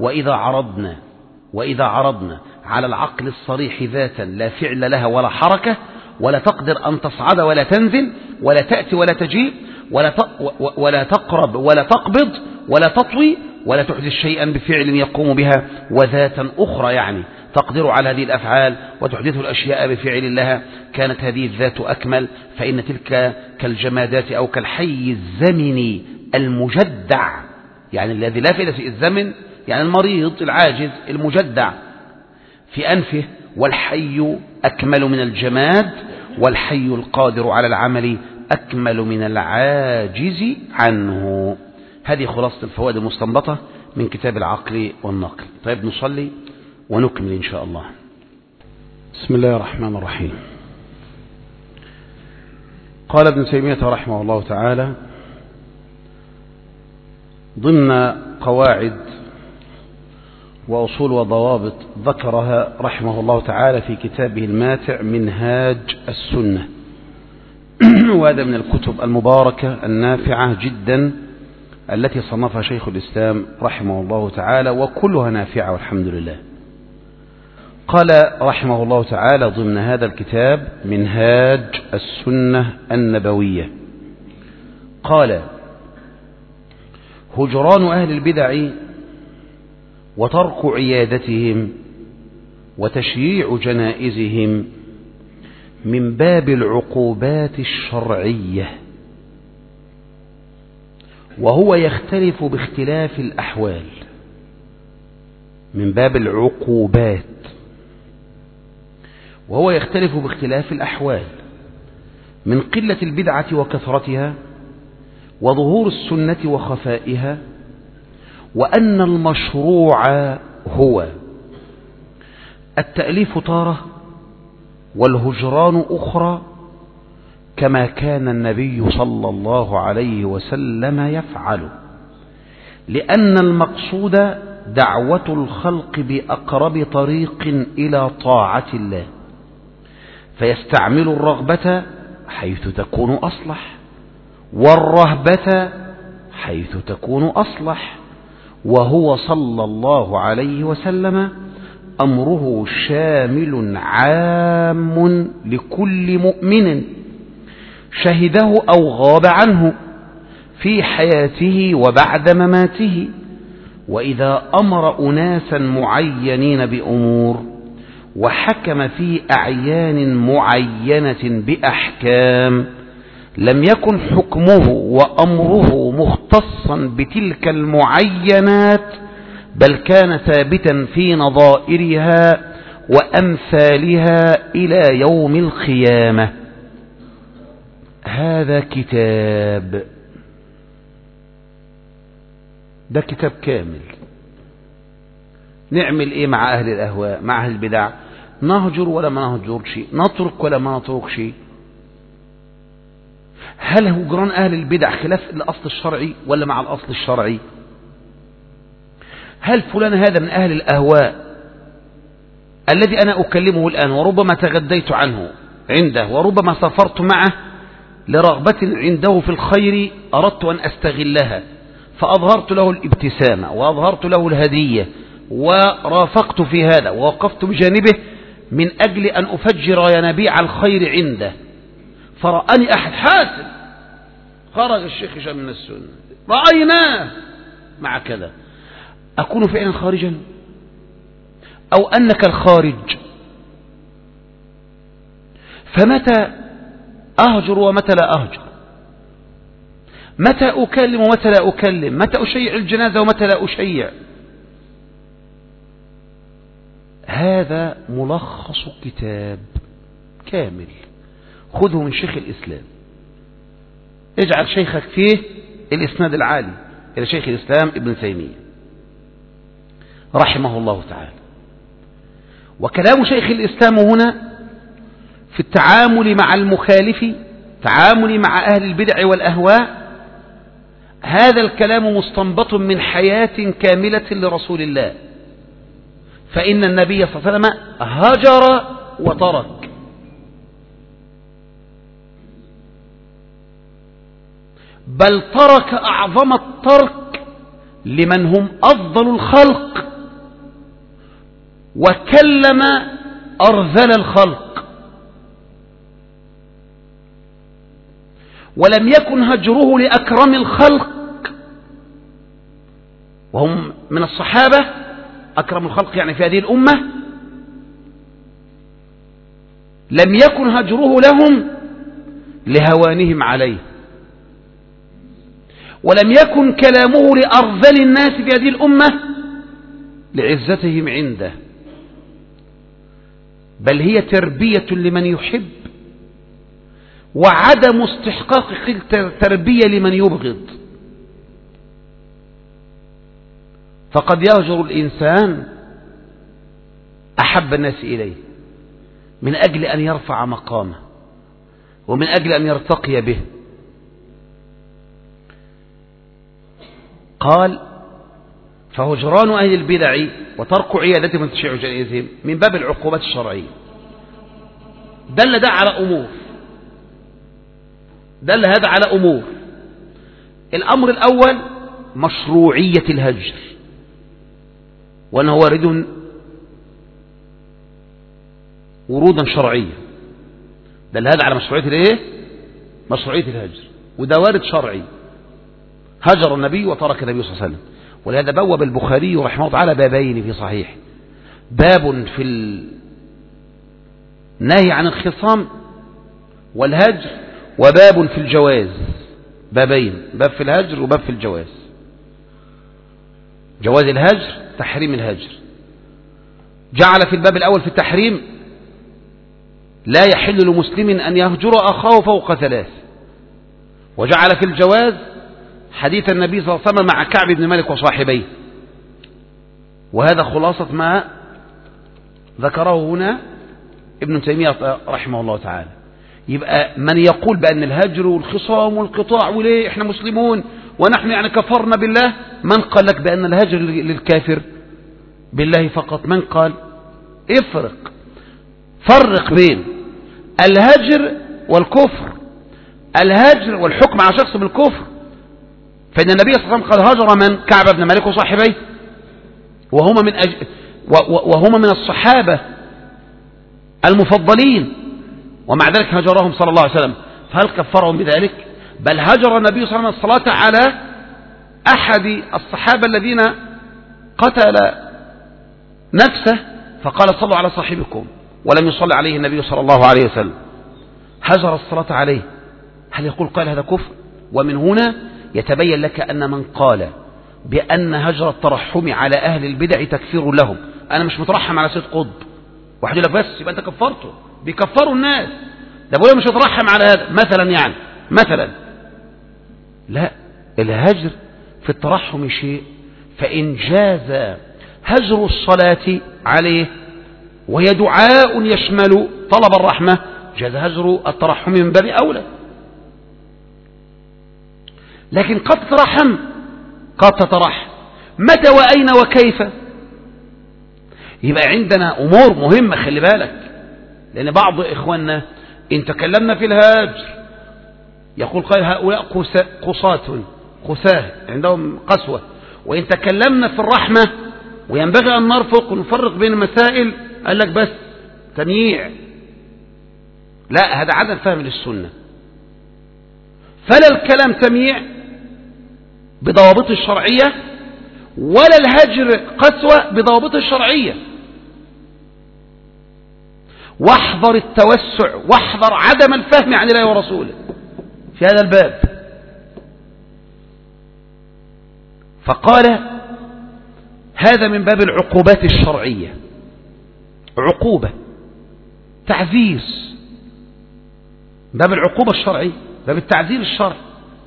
وإذا عرضنا على العقل الصريح ذاتا لا فعل لها ولا حركة ولا تقدر أن تصعد ولا تنزل ولا تأتي ولا تجيء ولا تقرب ولا تقبض ولا تطوي ولا تحدث شيئا بفعل يقوم بها، وذاتا أخرى يعني تقدر على هذه الأفعال وتحدث الأشياء بفعل لها، كانت هذه الذات أكمل. فإن تلك كالجمادات أو كالحي الزمني المجدع، يعني الذي لا فائدة في الزمن، يعني المريض العاجز المجدع في أنفه، والحي أكمل من الجماد، والحي القادر على العمل أكمل من العاجز عنه. هذه خلاصة الفوائد المستنبطة من كتاب العقل والنقل. طيب نصلي ونكمل إن شاء الله. بسم الله الرحمن الرحيم. قال ابن تيمية رحمه الله تعالى ضمن قواعد وأصول وضوابط ذكرها رحمه الله تعالى في كتابه الماتع منهاج السنة، وهذا من الكتب المباركة النافعة جدا التي صنفها شيخ الإسلام رحمه الله تعالى، وكلها نافعة والحمد لله. قال رحمه الله تعالى ضمن هذا الكتاب منهاج السنة النبوية، قال: هجران أهل البدع وترك عيادتهم وتشييع جنائزهم من باب العقوبات الشرعية، وهو يختلف باختلاف الأحوال. من باب العقوبات وهو يختلف باختلاف الأحوال، من قلة البدعة وكثرتها، وظهور السنة وخفائها، وأن المشروع هو التأليف تارة والهجران أخرى، كما كان النبي صلى الله عليه وسلم يفعل، لأن المقصود دعوة الخلق بأقرب طريق إلى طاعة الله، فيستعمل الرغبة حيث تكون أصلح، والرهبة حيث تكون أصلح، وهو صلى الله عليه وسلم أمره شامل عام لكل مؤمن شهده أو غاب عنه في حياته وبعد مماته. وإذا أمر أناسا معينين بأمور وحكم في أعيان معينة بأحكام، لم يكن حكمه وأمره مختصا بتلك المعينات، بل كان ثابتا في نظائرها وأمثالها إلى يوم القيامة. هذا كتاب، ده كتاب كامل. نعمل ايه مع اهل الاهواء، مع اهل البدع؟ نهجر ولا ما نهجرش؟ نترك ولا ما نتركش؟ هل هجران اهل البدع خلاف الاصل الشرعي ولا مع الاصل الشرعي؟ هل فلان هذا من اهل الاهواء الذي انا اكلمه الان وربما تغديت عنه عنده وربما سافرت معه لرغبة عنده في الخير اردت ان استغلها، فأظهرت له الابتسامة وأظهرت له الهدية ورافقت في هذا ووقفت بجانبه من أجل أن أفجر ينابيع الخير عنده، فرآني أحد حاسب خرج الشيخ هشام من السنة رأيناه مع كذا، أكون فعلا خارجا أو أنك الخارج؟ فمتى أهجر ومتى لا أهجر؟ متى أكلم ومتى لا أكلم؟ متى أشيع الجنازة ومتى لا أشيع؟ هذا ملخص كتاب كامل، خذه من شيخ الإسلام، اجعل شيخك فيه الإسناد العالي إلى شيخ الإسلام ابن تيمية رحمه الله تعالى. وكلام شيخ الإسلام هنا في التعامل مع المخالف، تعامل مع أهل البدع والأهواء، هذا الكلام مستنبط من حياة كاملة لرسول الله، فإن النبي صلى الله عليه وسلم هجر وترك، بل ترك أعظم الترك لمن هم أفضل الخلق، وكلم أرذل الخلق. ولم يكن هجره لأكرم الخلق وهم من الصحابة، أكرم الخلق يعني في هذه الأمة، لم يكن هجره لهم لهوانهم عليه، ولم يكن كلامه لأرذل الناس في هذه الأمة لعزتهم عنده، بل هي تربية لمن يحب وعدم استحقاق تربية لمن يبغض. فقد يهجر الإنسان أحب الناس إليه من أجل أن يرفع مقامه ومن أجل أن يرتقي به. قال فهجران أهل البدع وترك عيادتهم وتشيع جنائزهم من باب العقوبات الشرعية. دل ده على أمور، دل هذا على أمور. الأمر الأول مشروعية الهجر، وأنه وارد ورودا شرعيا، دل هذا على مشروعية الايه؟ مشروعية الهجر، وده وارد شرعي. هجر النبي وترك النبي صلى الله عليه وسلم، ولهذا بوب البخاري رحمه الله تعالى بابين في صحيح، باب في النهي عن الخصام والهجر، وباب في الجواز. بابين، باب في الهجر وباب في الجواز. جواز الهجر، تحريم الهجر. جعل في الباب الأول في التحريم لا يحل لمسلم أن يهجر أخاه فوق 3. وجعل في الجواز حديث النبي صلى الله عليه وسلم مع كعب بن مالك وصاحبيه. وهذا خلاصة ما ذكره هنا ابن تيمية رحمه الله تعالى. يبقى من يقول بأن الهجر والخصام والقطاع وليه احنا مسلمون ونحن يعني كفرنا بالله، من قال لك بأن الهجر للكافر بالله فقط؟ من قال؟ فرق بين الهجر والكفر، الهجر والحكم على شخص بالكفر. فإن النبي صلى الله عليه وسلم قال هجر من؟ كعب بن مالك وصاحبيه، وهما من الصحابة المفضلين، ومع ذلك هجرهم صلى الله عليه وسلم. فهل كفرهم بذلك؟ بل هجر النبي صلى الله عليه وسلم الصلاة على أحد الصحابة الذين قتل نفسه فقال صلوا على صاحبكم، ولم يصلي عليه النبي صلى الله عليه وسلم، هجر الصلاة عليه. هل يقول قال هذا كفر؟ ومن هنا يتبين لك أن من قال بأن هجر الترحم على أهل البدع تكفير لهم. أنا مش مترحم على سيد قطب، واحد يقول لك بس يبقى أنت كفرته، بيكفروا الناس، ده بقول مش هترحم على هذا مثلا، يعني مثلا. لا، الهجر في الترحم شيء، فإن جاز هجر الصلاة عليه وهي دعاء يشمل طلب الرحمة، جاز هجر الترحم من باب أولى. لكن قد تترحم متى وأين وكيف؟ يبقى عندنا أمور مهمة، خلي بالك، لأن بعض إخواننا إن تكلمنا في الهاجر يقول قال هؤلاء قساة عندهم قسوة، وإن تكلمنا في الرحمة وينبغي أن نرفق ونفرق بين المسائل قال لك بس تمييع. لا، هذا عدم فهم للسنة. فلا الكلام تمييع بضوابط الشرعية، ولا الهجر قسوة بضوابط الشرعية. واحذر التوسع، واحذر عدم الفهم عن الله ورسوله في هذا الباب. فقال هذا من باب العقوبات الشرعية، عقوبة تعزير، باب العقوبة الشرعية، باب التعزير الشرعي.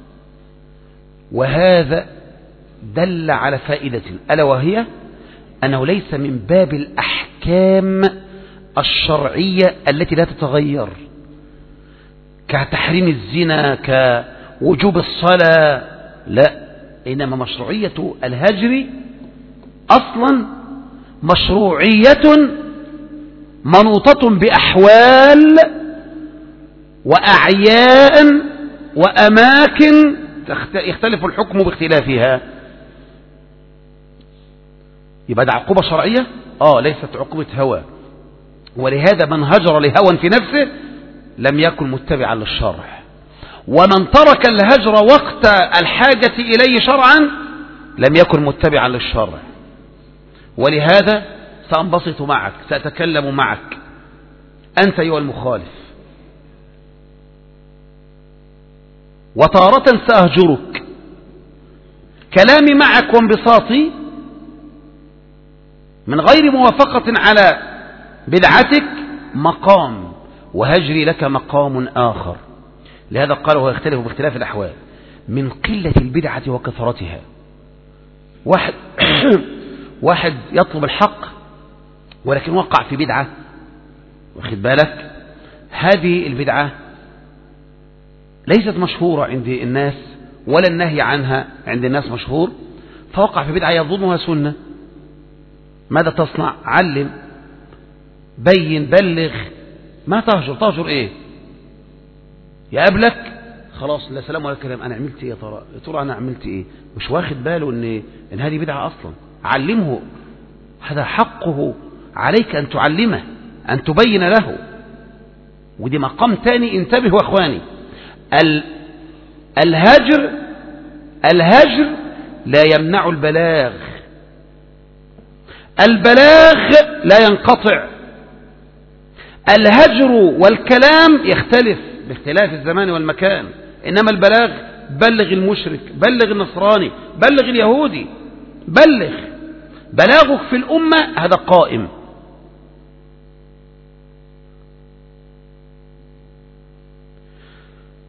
وهذا دل على فائدة، ألا وهي أنه ليس من باب الأحكام الشرعية التي لا تتغير، كتحريم الزنا، كوجوب الصلاة، لا، إنما مشروعية الهجر أصلا مشروعية منوطة بأحوال وأعيان وأماكن يختلف الحكم باختلافها. يبقى ده عقوبة شرعية، ليست عقوبة هوى. ولهذا من هجر لهوى في نفسه لم يكن متبعا للشرع، ومن ترك الهجر وقت الحاجة إليه شرعا لم يكن متبعا للشرع. ولهذا سأنبسط معك، سأتكلم معك أنت أيها المخالف، وتارة سأهجرك. كلامي معك وانبساطي من غير موافقة على بدعتك مقام، وهجري لك مقام آخر. لهذا قال وهو يختلف باختلاف الأحوال، من قلة البدعة وكثرتها. واحد يطلب الحق ولكن وقع في بدعة، واخد بالك، هذه البدعة ليست مشهورة عند الناس، ولا النهي عنها عند الناس مشهور، فوقع في بدعة يظنها سنة. ماذا تصنع؟ علم، بين، بلغ. ما تهجر ايه؟ يقابلك خلاص لا سلام ولا كلام، انا عملت ايه يا ترى انا عملت ايه؟ مش واخد باله ان هذه بدعة اصلا. علمه، هذا حقه عليك ان تعلمه، ان تبين له. ودي مقام تاني، انتبهوا يا اخواني. الهجر لا يمنع البلاغ، البلاغ لا ينقطع. الهجر والكلام يختلف باختلاف الزمان والمكان، إنما البلاغ بلغ المشرك، بلغ النصراني، بلغ اليهودي، بلاغك في الأمة هذا قائم.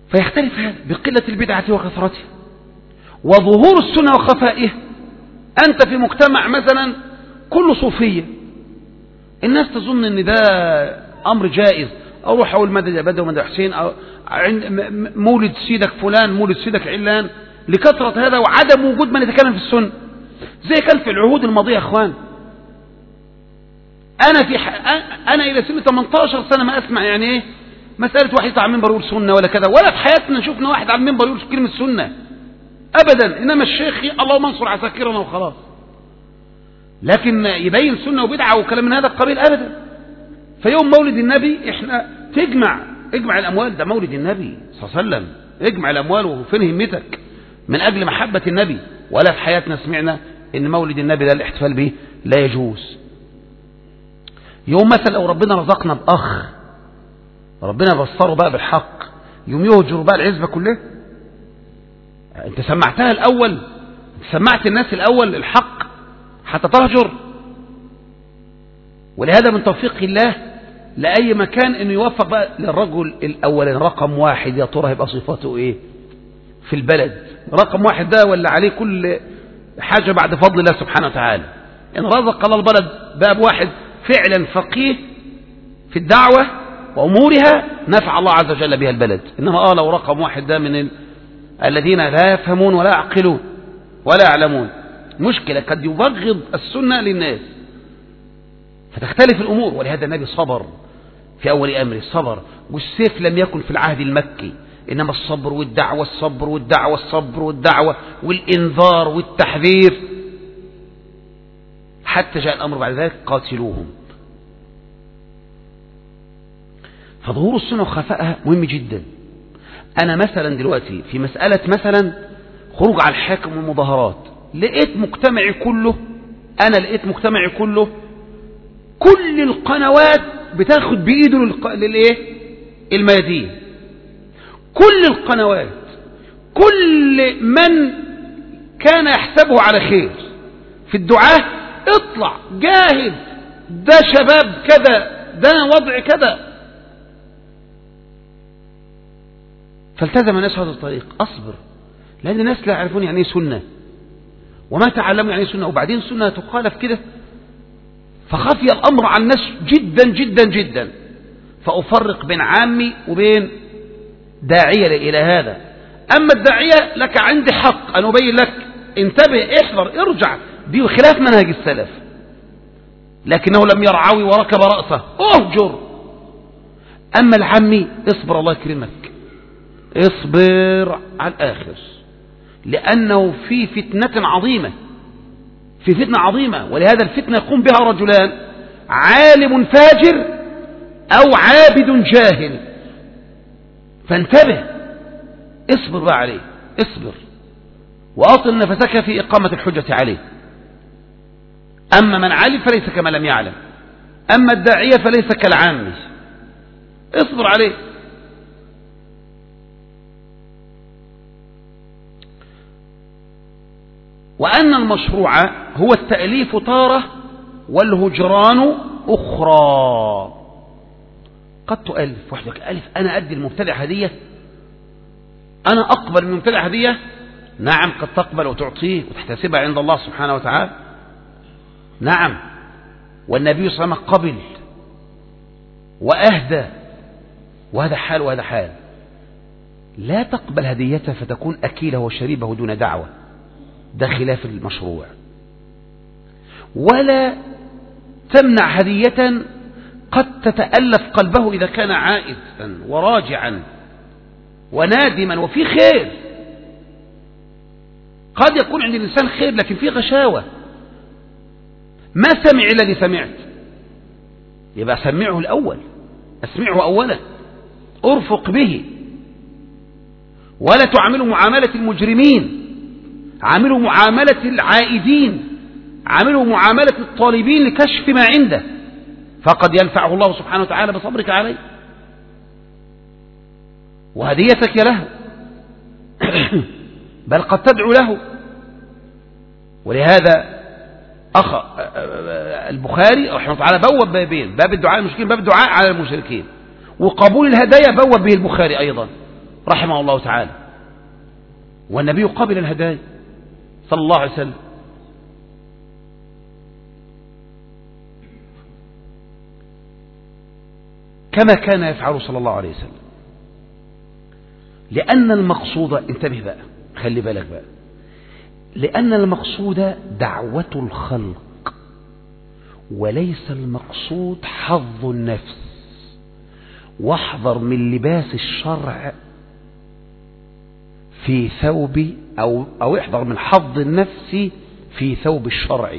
فيختلف هذا بقلة البدعة وكثرتها وظهور السنة وخفائها. أنت في مجتمع مثلا كله صوفية، الناس تظن أن ده أمر جائز، أروح أقول مدد يا بدوي ومدد حسين، أو مولد سيدك فلان، مولد سيدك علان، لكثرة هذا وعدم وجود من يتكلم في السنة، زي كان في العهود الماضية يا أخوان. أنا إلى سن 18 سنة ما أسمع يعني إيه مسألة واحد على المنبر يقول سنة ولا كذا، ولا في حياتنا شفنا واحد على المنبر يقول كلمة سنة أبدا، إنما الشيخ اللهم انصر عساكرنا وخلاص، لكن يبين سنة وبدعة وكلام من هذا القبيل أبدا. فيوم مولد النبي إحنا اجمع الأموال، ده مولد النبي صلى الله عليه وسلم، اجمع الأموال وفين همتك من أجل محبة النبي، ولا في حياتنا سمعنا إن مولد النبي ده الاحتفال به لا يجوز. يوم مثلا لو ربنا رزقنا بأخ، ربنا بصره بقى بالحق، يوم يهجر بقى العزبة كلها. انت سمعتها الأول، سمعت الناس الأول الحق حتى تهجر. ولهذا من توفيق الله لأي مكان انه يوفق بقى للرجل الأول رقم واحد، يا ترى هيبقى صفاته ايه في البلد؟ رقم واحد ده ولا عليه كل حاجة بعد فضل الله سبحانه وتعالى. ان رزق الله البلد باب واحد فعلا فقيه في الدعوة وأمورها، نفع الله عز وجل بها البلد. إنما لو رقم واحد ده من الذين لا يفهمون ولا يعقلون ولا يعلمون، مشكلة قد يبغض السنة للناس فتختلف الأمور. ولهذا النبي صبر في أول أمره، الصبر، والسيف لم يكن في العهد المكي، إنما الصبر والدعوة، الصبر والدعوة، الصبر والدعوة والإنذار والتحذير، حتى جاء الأمر بعد ذلك قاتلوهم. فظهور السنة وخفائها مهم جدا. أنا مثلا دلوقتي في مسألة مثلا خروج على الحاكم والمظاهرات، لقيت مجتمعي كله، كل القنوات بتاخد بإيده للإيه؟ الميادين، كل القنوات، كل من كان يحسبه على خير في الدعاء اطلع جاهد، ده شباب كذا، ده وضع كذا. فالتزم الناس هذا الطريق. أصبر، لأن الناس لا يعرفون يعني ايه سنة وما تعلموا يعني ايه سنة، وبعدين سنة تقال في كده. فخفي الأمر عن الناس جدا جدا جدا. فأفرق بين عامي وبين داعية إلى هذا. أما الداعية لك عندي حق أن أبين لك، انتبه، احذر، ارجع، دي خلاف منهج السلف، لكنه لم يرعوي وركب رأسه، اهجر. أما العامي اصبر الله يكرمك، اصبر على الآخر، لأنه في فتنة عظيمة، ولهذا الفتنة يقوم بها رجلان، عالم فاجر أو عابد جاهل. فانتبه، اصبر بقى عليه، اصبر وأطل نفسك في إقامة الحجة عليه. أما من علم فليس كما لم يعلم، أما الداعية فليس كالعامي، اصبر عليه. وأن المشروع هو التأليف تارة والهجران أخرى. قد تؤلف وحدك ألف، أنا أدي المبتدع هدية، أنا أقبل من المبتدع هدية، نعم قد تقبل وتعطيه وتحتسبها عند الله سبحانه وتعالى، نعم. والنبي صلى الله عليه وسلم قبل وأهدى، وهذا حال وهذا حال. لا تقبل هديته فتكون أكيله وشريبه دون دعوة، ده خلاف المشروع. ولا تمنع هدية قد تتألف قلبه إذا كان عائدا وراجعا ونادما وفي خير. قد يكون عند الإنسان خير لكن في غشاوة، ما سمع إلا الذي سمعت، يبقى سمعه الأول، أسمعه أولا، أرفق به، ولا تعامله معاملة المجرمين، عامله معاملة العائدين، عامله معاملة الطالبين لكشف ما عنده، فقد ينفعه الله سبحانه وتعالى بصبرك عليه وهديتك له، بل قد تدعو له. ولهذا البخاري رحمه الله تعالى بوب بابين، باب الدعاء المشركين، باب الدعاء على المشركين، وقبول الهدايا بوب به البخاري أيضا، رحمه الله تعالى، والنبي قبل الهدايا صلى الله عليه وسلم. كما كان يفعل صلى الله عليه وسلم، لأن المقصود، انتبه بقى، خلي بالك بقى، لأن المقصود دعوة الخلق، وليس المقصود حظ النفس. واحذر من لباس الشرع في ثوب أو احذر من حظ النفس في ثوب الشرع.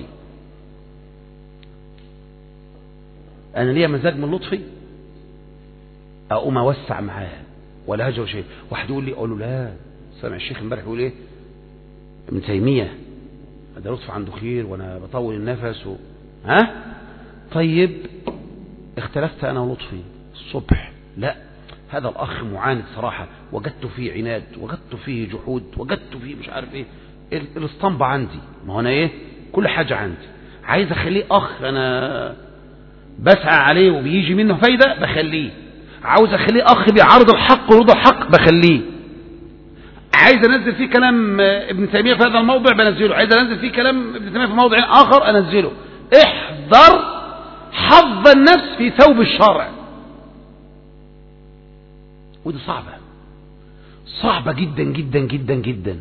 أنا ليا مزاج من لطفي أقوم أوسع معاه ولا هجر شيء. واحد يقول لي، أقول له لا، سامع الشيخ امبارح يقول إيه؟ ابن تيمية ده لطف عنده خير وأنا بطول النفس ها؟ طيب اختلفت أنا ولطفي الصبح، لا، هذا الأخ معاند صراحة، وجدت فيه عناد، وجدت فيه جحود، وجدت فيه مش عارف إيه. الاسطمبة عندي، ما هو أنا إيه؟ كل حاجة عندي عايز أخليه أخ أنا بسعى عليه وبيجي منه فايدة بخليه، عاوز أخليه أخ بيعارض الحق ورضا الحق بخليه، عايز أنزل فيه كلام ابن تيمية في هذا الموضع بنزله، عايز أنزل فيه كلام ابن تيمية في موضع آخر أنزله. احذر حظ النفس في ثوب الشرع، ودي صعبة جدا جدا جدا جدا.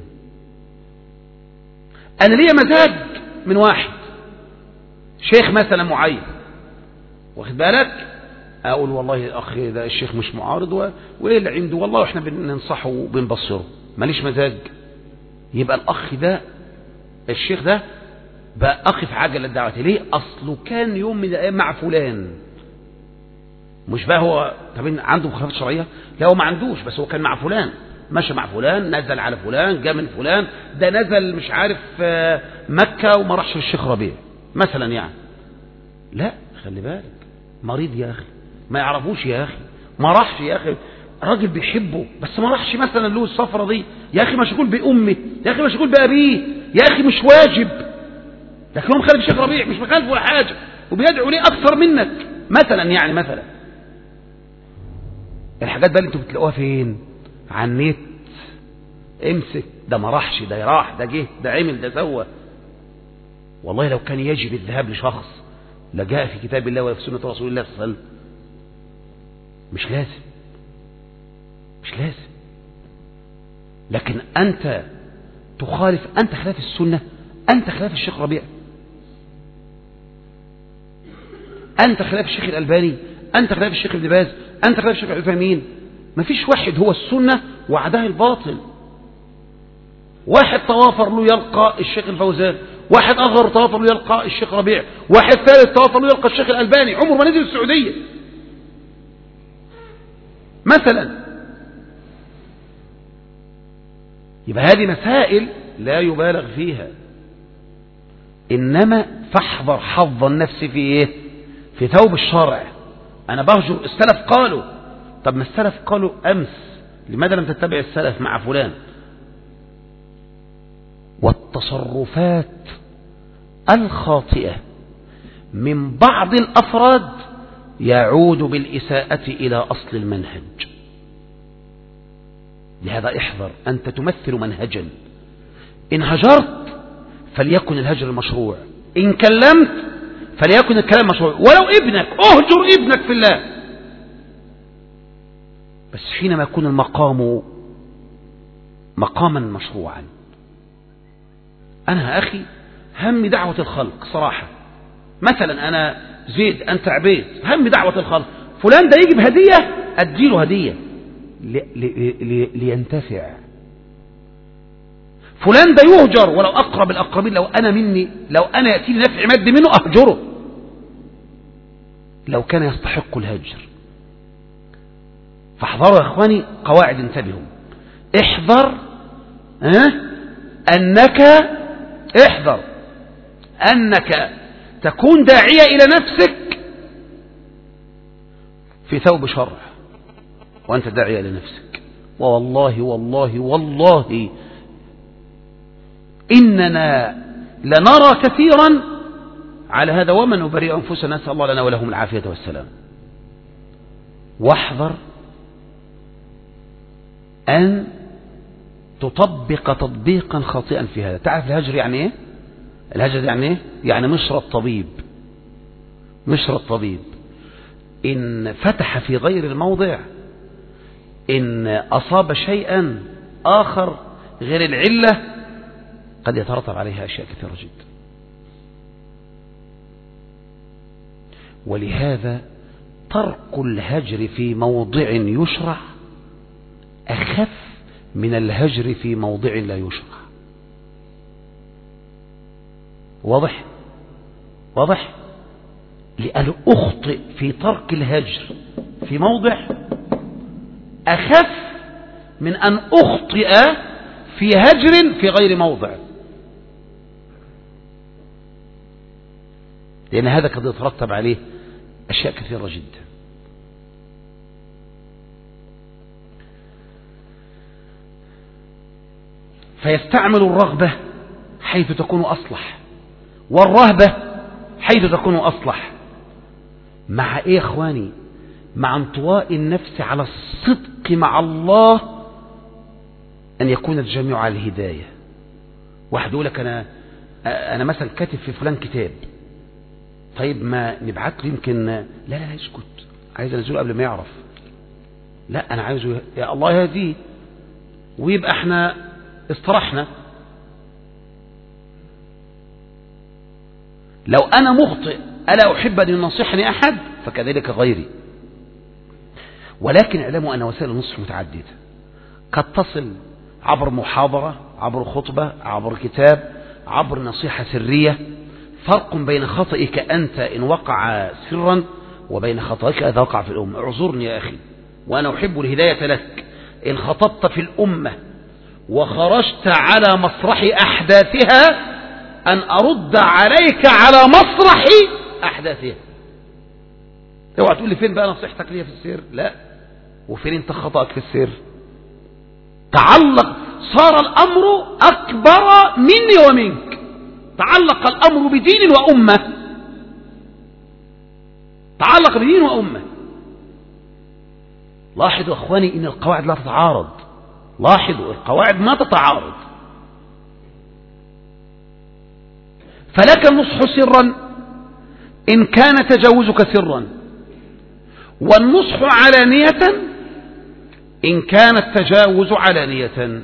أنا ليا مزاج من واحد شيخ مثلا معين، واخد بالك، أقول والله الأخ ده الشيخ مش معارض وإيه اللي عنده، والله إحنا بننصحه وبنبصره، ماليش مزاج. يبقى الأخ ده الشيخ ده بقى أخ في عجلة دعوته. ليه؟ أصله كان يوم من الأيام مع فلان، مش بقى هو طب عنده مخالفات شرعية؟ لا، هو ما عندوش، بس هو كان مع فلان، مشى مع فلان، نزل على فلان، جاء من فلان، ده نزل مش عارف مكة وما راحش للشيخ ربيع مثلا يعني. لا، خلي بالك، مريض يا أخي، ما يعرفوش يا أخي، ما راحش يا أخي، راجل بيحبه بس ما راحش مثلا له السفرة دي، يا أخي مشغول بأمه، يا أخي مشغول بأبيه، يا أخي مش واجب. لكن هو مخالف الشيخ ربيع، مش مخالف ولا حاجة، وبيدعو ليه أكثر منك مثلا يعني. مثلا الحاجات بقى اللي انتوا بتلاقوها فين؟ على النت. امسك، ده ما راحش، ده راح، ده جه، ده عمل، ده سوى. والله لو كان يجب الذهاب لشخص لجاء في كتاب الله وفي سنة رسول الله صلى الله عليه وسلم. مش لازم. لكن أنت تخالف، أنت خلاف السنة، أنت خلاف الشيخ ربيع، أنت خلاف الشيخ الألباني، أنت خلاف الشيخ ابن باز، أنت خلاف الشيخ العثيمين. ما فيش واحد هو السنة وعداه الباطل. واحد توافر له يلقى الشيخ الفوزان، واحد آخر توافر له يلقى الشيخ ربيع، واحد ثالث توافر له يلقى الشيخ الألباني، عمره ما نزل السعودية مثلا. يبقى هذه مسائل لا يبالغ فيها، إنما فاحذر حظ النفس في إيه؟ في ثوب الشرع. أنا بهجر السلف قالوا، طب ما السلف قالوا أمس، لماذا لم تتبع السلف مع فلان؟ والتصرفات الخاطئة من بعض الأفراد يعود بالإساءة إلى أصل المنهج. لهذا احذر، أنت تمثل منهجا، إن هجرت فليكن الهجر المشروع، إن كلمت فليكن الكلام مشروع، ولو ابنك اهجر ابنك في الله، بس حينما يكون المقام مقاما مشروعا. أنا أخي هم دعوة الخلق صراحة، مثلا أنا زيد أنت عبيد، هم دعوة الخلق، فلان ده يجي بهدية أديله هدية لينتفع، فلان ده يهجر ولو أقرب الأقربين، لو أنا يأتي نفع مادي منه أهجره لو كان يستحق الهجر. فاحذروا يا إخواني قواعد، انتبهوا، احذر أنك تكون داعية إلى نفسك في ثوب شرع وأنت داعية إلى نفسك. والله والله والله إننا لنرى كثيرا على هذا، ومن نبرئ أنفسنا، نسأل الله لنا ولهم العافية والسلام. واحذر أن تطبق تطبيقا خاطئا في هذا. تعرف الهجر يعني إيه؟ الهجر يعني إيه؟ يعني مشر الطبيب. مشر الطبيب إن فتح في غير الموضع، إن أصاب شيئا آخر غير العلة، قد يترتب عليها أشياء كثيرة جدا. ولهذا ترك الهجر في موضع يشرع أخف من الهجر في موضع لا يشرع. واضح؟ واضح؟ لأن أخطئ في ترك الهجر في موضع أخف من أن أخطئ في هجر في غير موضع، لأن هذا قد يترتب عليه أشياء كثيرة جدا. فيستعمل الرغبة حيث تكون أصلح، والرهبة حيث تكون أصلح. مع إيه يا أخواني؟ مع انطواء النفس على الصدق مع الله، أن يكون الجميع على الهداية. واحد يقول لك أنا مثلا كاتب في فلان كتاب، طيب ما نبعت له يمكن، لا اسكت، عايز انزله قبل ما يعرف، لا أنا عايزه يا الله يهديه، ويبقى احنا استرحنا. لو أنا مخطئ ألا أحب أن ينصحني أحد، فكذلك غيري. ولكن اعلموا أن وسائل النصح متعددة، قد تصل عبر محاضرة، عبر خطبة، عبر كتاب، عبر نصيحة سرية. فرق بين خطئك أنت إن وقع سرا وبين خطئك إذا وقع في الأمة. اعذرني يا أخي، وأنا أحب الهداية لك. إن خطبت في الأمة وخرجت على مسرح أحداثها، أن أرد عليك على مسرح أحداثها. اوعى تقول لي فين بقى نصيحتك لي في السر؟ لا، وفين انت خطأك في السر؟ تعلق، صار الأمر أكبر مني ومنك، تعلق الأمر بدين وأمة، تعلق بدين وأمة. لاحظوا أخواني إن القواعد لا تتعارض، لاحظوا القواعد ما تتعارض. فلك النصح سرا إن كان تجاوزك سرا، والنصح علانية إن كان التجاوز علانية.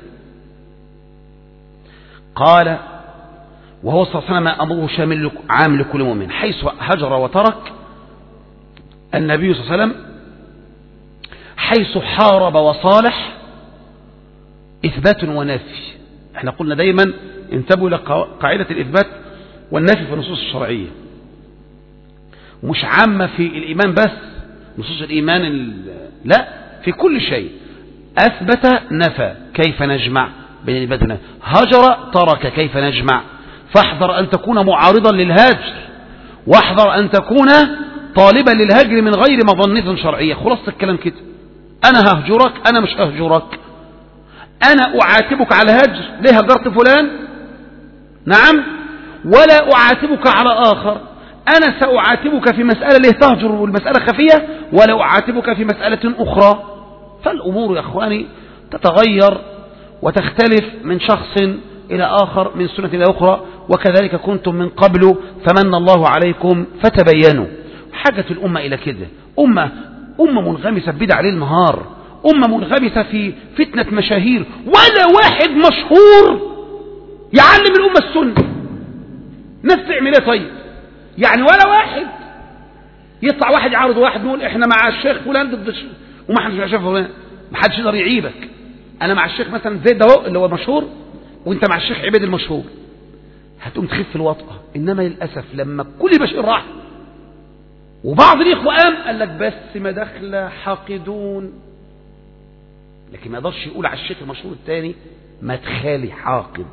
قال وهو صلى الله عليه وسلم أمره شامل عام لكل مؤمن، حيث هجر وترك النبي صلى الله عليه وسلم، حيث حارب وصالح، إثبات ونفي. احنا قلنا دايما انتبهوا لقاعدة الإثبات والنفي في النصوص الشرعية، مش عامة في الإيمان بس، نصوص الإيمان لا، في كل شيء. أثبت نفى، كيف نجمع بين الإثبات والنفي؟ هجر ترك، كيف نجمع؟ فاحذر أن تكون معارضا للهجر، واحذر أن تكون طالبا للهجر من غير مظنة شرعية. خلاصة الكلام كده، أنا ههجرك، أنا مش ههجرك، أنا أعاتبك على هجر، ليه هجرت فلان؟ نعم، ولا أعاتبك على آخر. أنا سأعاتبك في مسألة ليه تهجر والمسألة خفية، ولا أعاتبك في مسألة أخرى. فالأمور يا أخواني تتغير وتختلف من شخص إلى آخر، من سنة إلى أخرى. وكذلك كنتم من قبل فمن الله عليكم فتبينوا. حاجة الأمة إلى كده، أمة منغمسة في بدع ليل نهار، أمة منغمسة في فتنة مشاهير، ولا واحد مشهور يعلم الأمة السنة. ناس تعمل ايه طيب؟ يعني ولا واحد يطلع واحد يعارض واحد، نقول احنا مع الشيخ فلان ضد وما حدش مع الشيخ فلان، ما حدش يقدر يعيبك. انا مع الشيخ مثلا زيد ده اللي هو مشهور، وانت مع الشيخ عبيد المشهور، هتقوم تخف الوطأة. انما للاسف لما كل بشير راح وبعض الاخوه قال لك بس مداخله حاقدون، لكن ما يقدرش يقول على الشيخ المشهور الثاني مدخلي حاقد،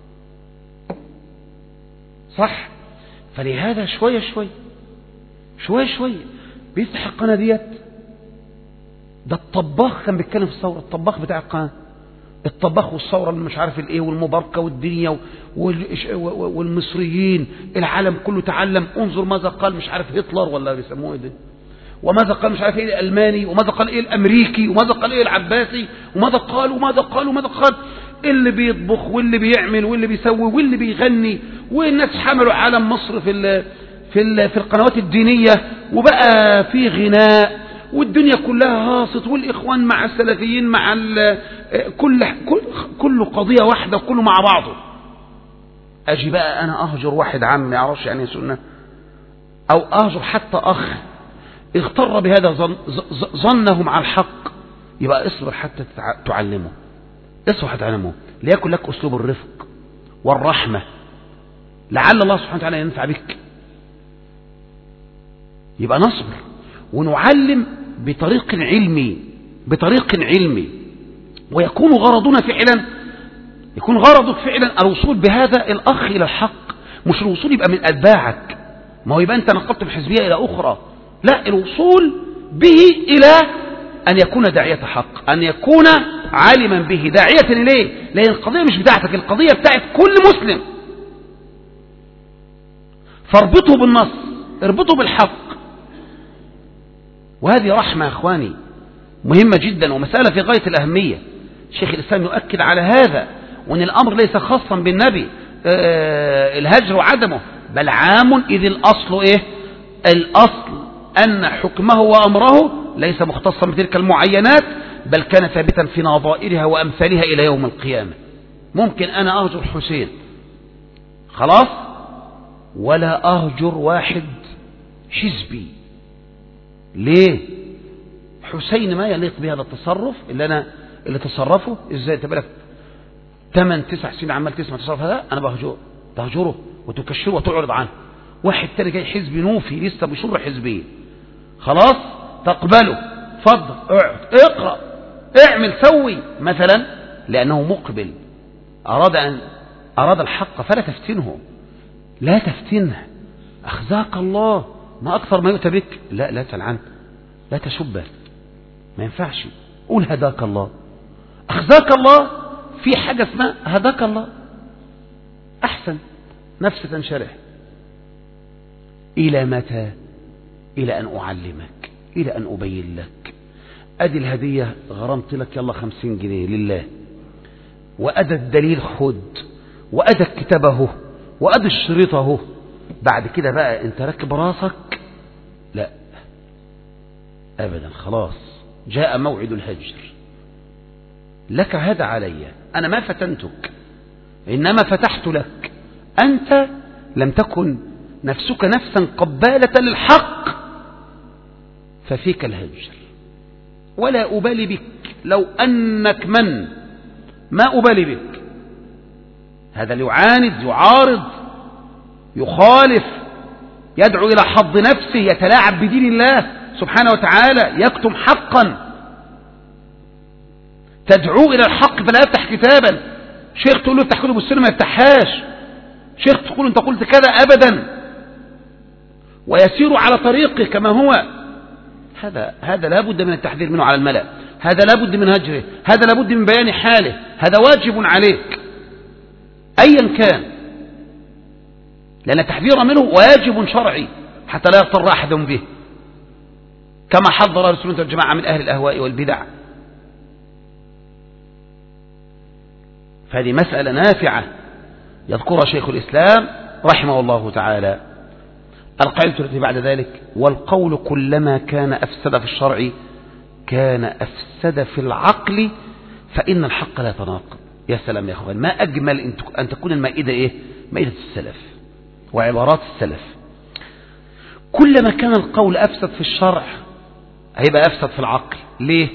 صح؟ فلهذا شوية بيفتح القناة ديت. ده الطباخ كان بيتكلم في الثورة، الطباخ بتاع القناة، الطباخ والثورة اللي مش عارف الايه والمباركة والدنيا والمصريين، العالم كله تعلم، انظر ماذا قال مش عارف هتلر ولا بيسموه ايه ده، وماذا قال مش عارف ايه الألماني، وماذا قال ايه الأمريكي، وماذا قال ايه العباسي، وماذا قال وماذا قال وماذا قال، اللي بيطبخ واللي بيعمل واللي بيسوي واللي بيغني، والناس حملوا علم مصر في القنوات الدينية، وبقى في غناء، والدنيا كلها هاصت، والإخوان مع السلفيين مع كل قضية واحدة وكله مع بعضه. أجي بقى أنا أهجر واحد عم ما يعرفش يعني سنة، أو أهجر حتى أخ اغتر بهذا ظنه مع الحق، يبقى اصبر حتى تعلمه، اصبر حتى تعلمه، ليكن لك أسلوب الرفق والرحمة، لعل الله سبحانه وتعالى ينفع بك. يبقى نصبر ونعلم بطريق علمي، ويكون غرضنا فعلا، يكون غرضك فعلا الوصول بهذا الأخ إلى الحق، مش الوصول يبقى من أتباعك، ما هو يبقى أنت نقلت من حزبية إلى أخرى، لا، الوصول به إلى أن يكون داعية حق، أن يكون عالما به، داعية إليه، لأن القضية مش بتاعتك، القضية بتاعت كل مسلم، فاربطه بالنص، اربطه بالحق. وهذه رحمة يا أخواني مهمة جدا، ومسألة في غاية الأهمية. شيخ الإسلام يؤكد على هذا، وأن الأمر ليس خاصا بالنبي الهجر وعدمه، بل عام، إذ الأصل إيه؟ الأصل أن حكمه وأمره ليس مختصا بتلك المعينات، بل كان ثابتا في نظائرها وأمثالها إلى يوم القيامة. ممكن أنا أهجر حسين خلاص، ولا أهجر واحد حزبي. ليه؟ حسين ما يليق بهذا التصرف اللي تصرفه ازاي؟ تبقى لك 8-9 سنين عمال تسمع تصرف هذا، انا تهجره وتكشره وتعرض عنه. واحد تاني جاي حزبي نوفي لسه بشر حزبيه، خلاص تقبله، اتفضل اقعد اقرا اعمل سوي مثلا، لانه مقبل اراد الحق، فلا تفتنه، لا تفتنه، اخزاك الله، ما اكثر ما يؤتى بك، لا تلعن، لا تشبه، ما ينفعش، قول هداك الله، أخزاك الله، في حاجة اسمها هداك الله، أحسن، نفس تنشرح. إلى متى؟ إلى أن أعلمك، إلى أن أبين لك. أدي الهدية غرمت لك، يلا 50 جنيه لله، وأدى الدليل خد، وأدى كتابه، وأدى الشريطه. بعد كده بقى أنت ركب راسك، لا أبدا، خلاص جاء موعد الهجر، لك هذا علي، أنا ما فتنتك، إنما فتحت لك، أنت لم تكن نفسك نفسا قبالة للحق، ففيك الهجر، ولا أبالي بك لو أنك ما أبالي بك. هذا اللي يعاند، يعارض، يخالف، يدعو إلى حظ نفسه، يتلاعب بدين الله سبحانه وتعالى، يكتم حقا، تدعو إلى الحق فلا يفتح كتابا. شيخ تقول له افتح كتب السنة ما يفتحهاش، شيخ تقول انت قلت كذا أبدا، ويسير على طريقه كما هو. هذا لا بد من التحذير منه على الملأ، هذا لا بد من هجره، هذا لا بد من بيان حاله، هذا واجب عليك أيا كان، لأن التحذير منه واجب شرعي حتى لا يضطر أحد به، كما حذر رسول الله والجماعة من أهل الأهواء والبدع. فهذه مسألة نافعة يذكرها شيخ الإسلام رحمه الله تعالى. القاعدة التي بعد ذلك: والقول كلما كان أفسد في الشرع كان أفسد في العقل، فإن الحق لا يتناقض. يا سلام يا أخوان، ما أجمل أن تكون المائدة إيه؟ مائدة السلف وعبارات السلف. كلما كان القول أفسد في الشرع هيبقى أفسد في العقل. ليه؟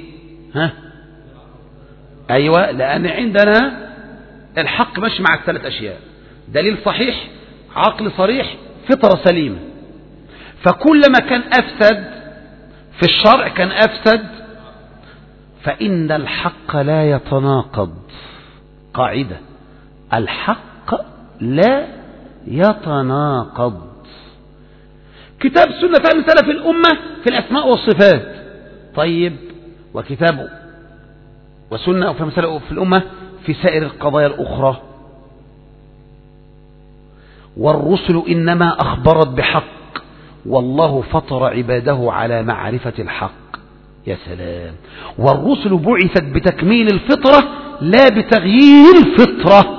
أيوة، لأن عندنا الحق ماشي مع الثلاث أشياء: دليل صحيح، عقل صريح، فطرة سليمة. فكلما كان أفسد في الشرع كان أفسد، فإن الحق لا يتناقض. قاعدة: الحق لا يتناقض. كتاب السنة فهم سلف الأمة في الأسماء والصفات، طيب، وكتاب وسنة وفهم سلف في الأمة في سائر القضايا الأخرى. والرسل إنما أخبرت بحق والله فطر عباده على معرفة الحق. يا سلام. والرسل بعثت بتكميل الفطرة لا بتغيير الفطرة.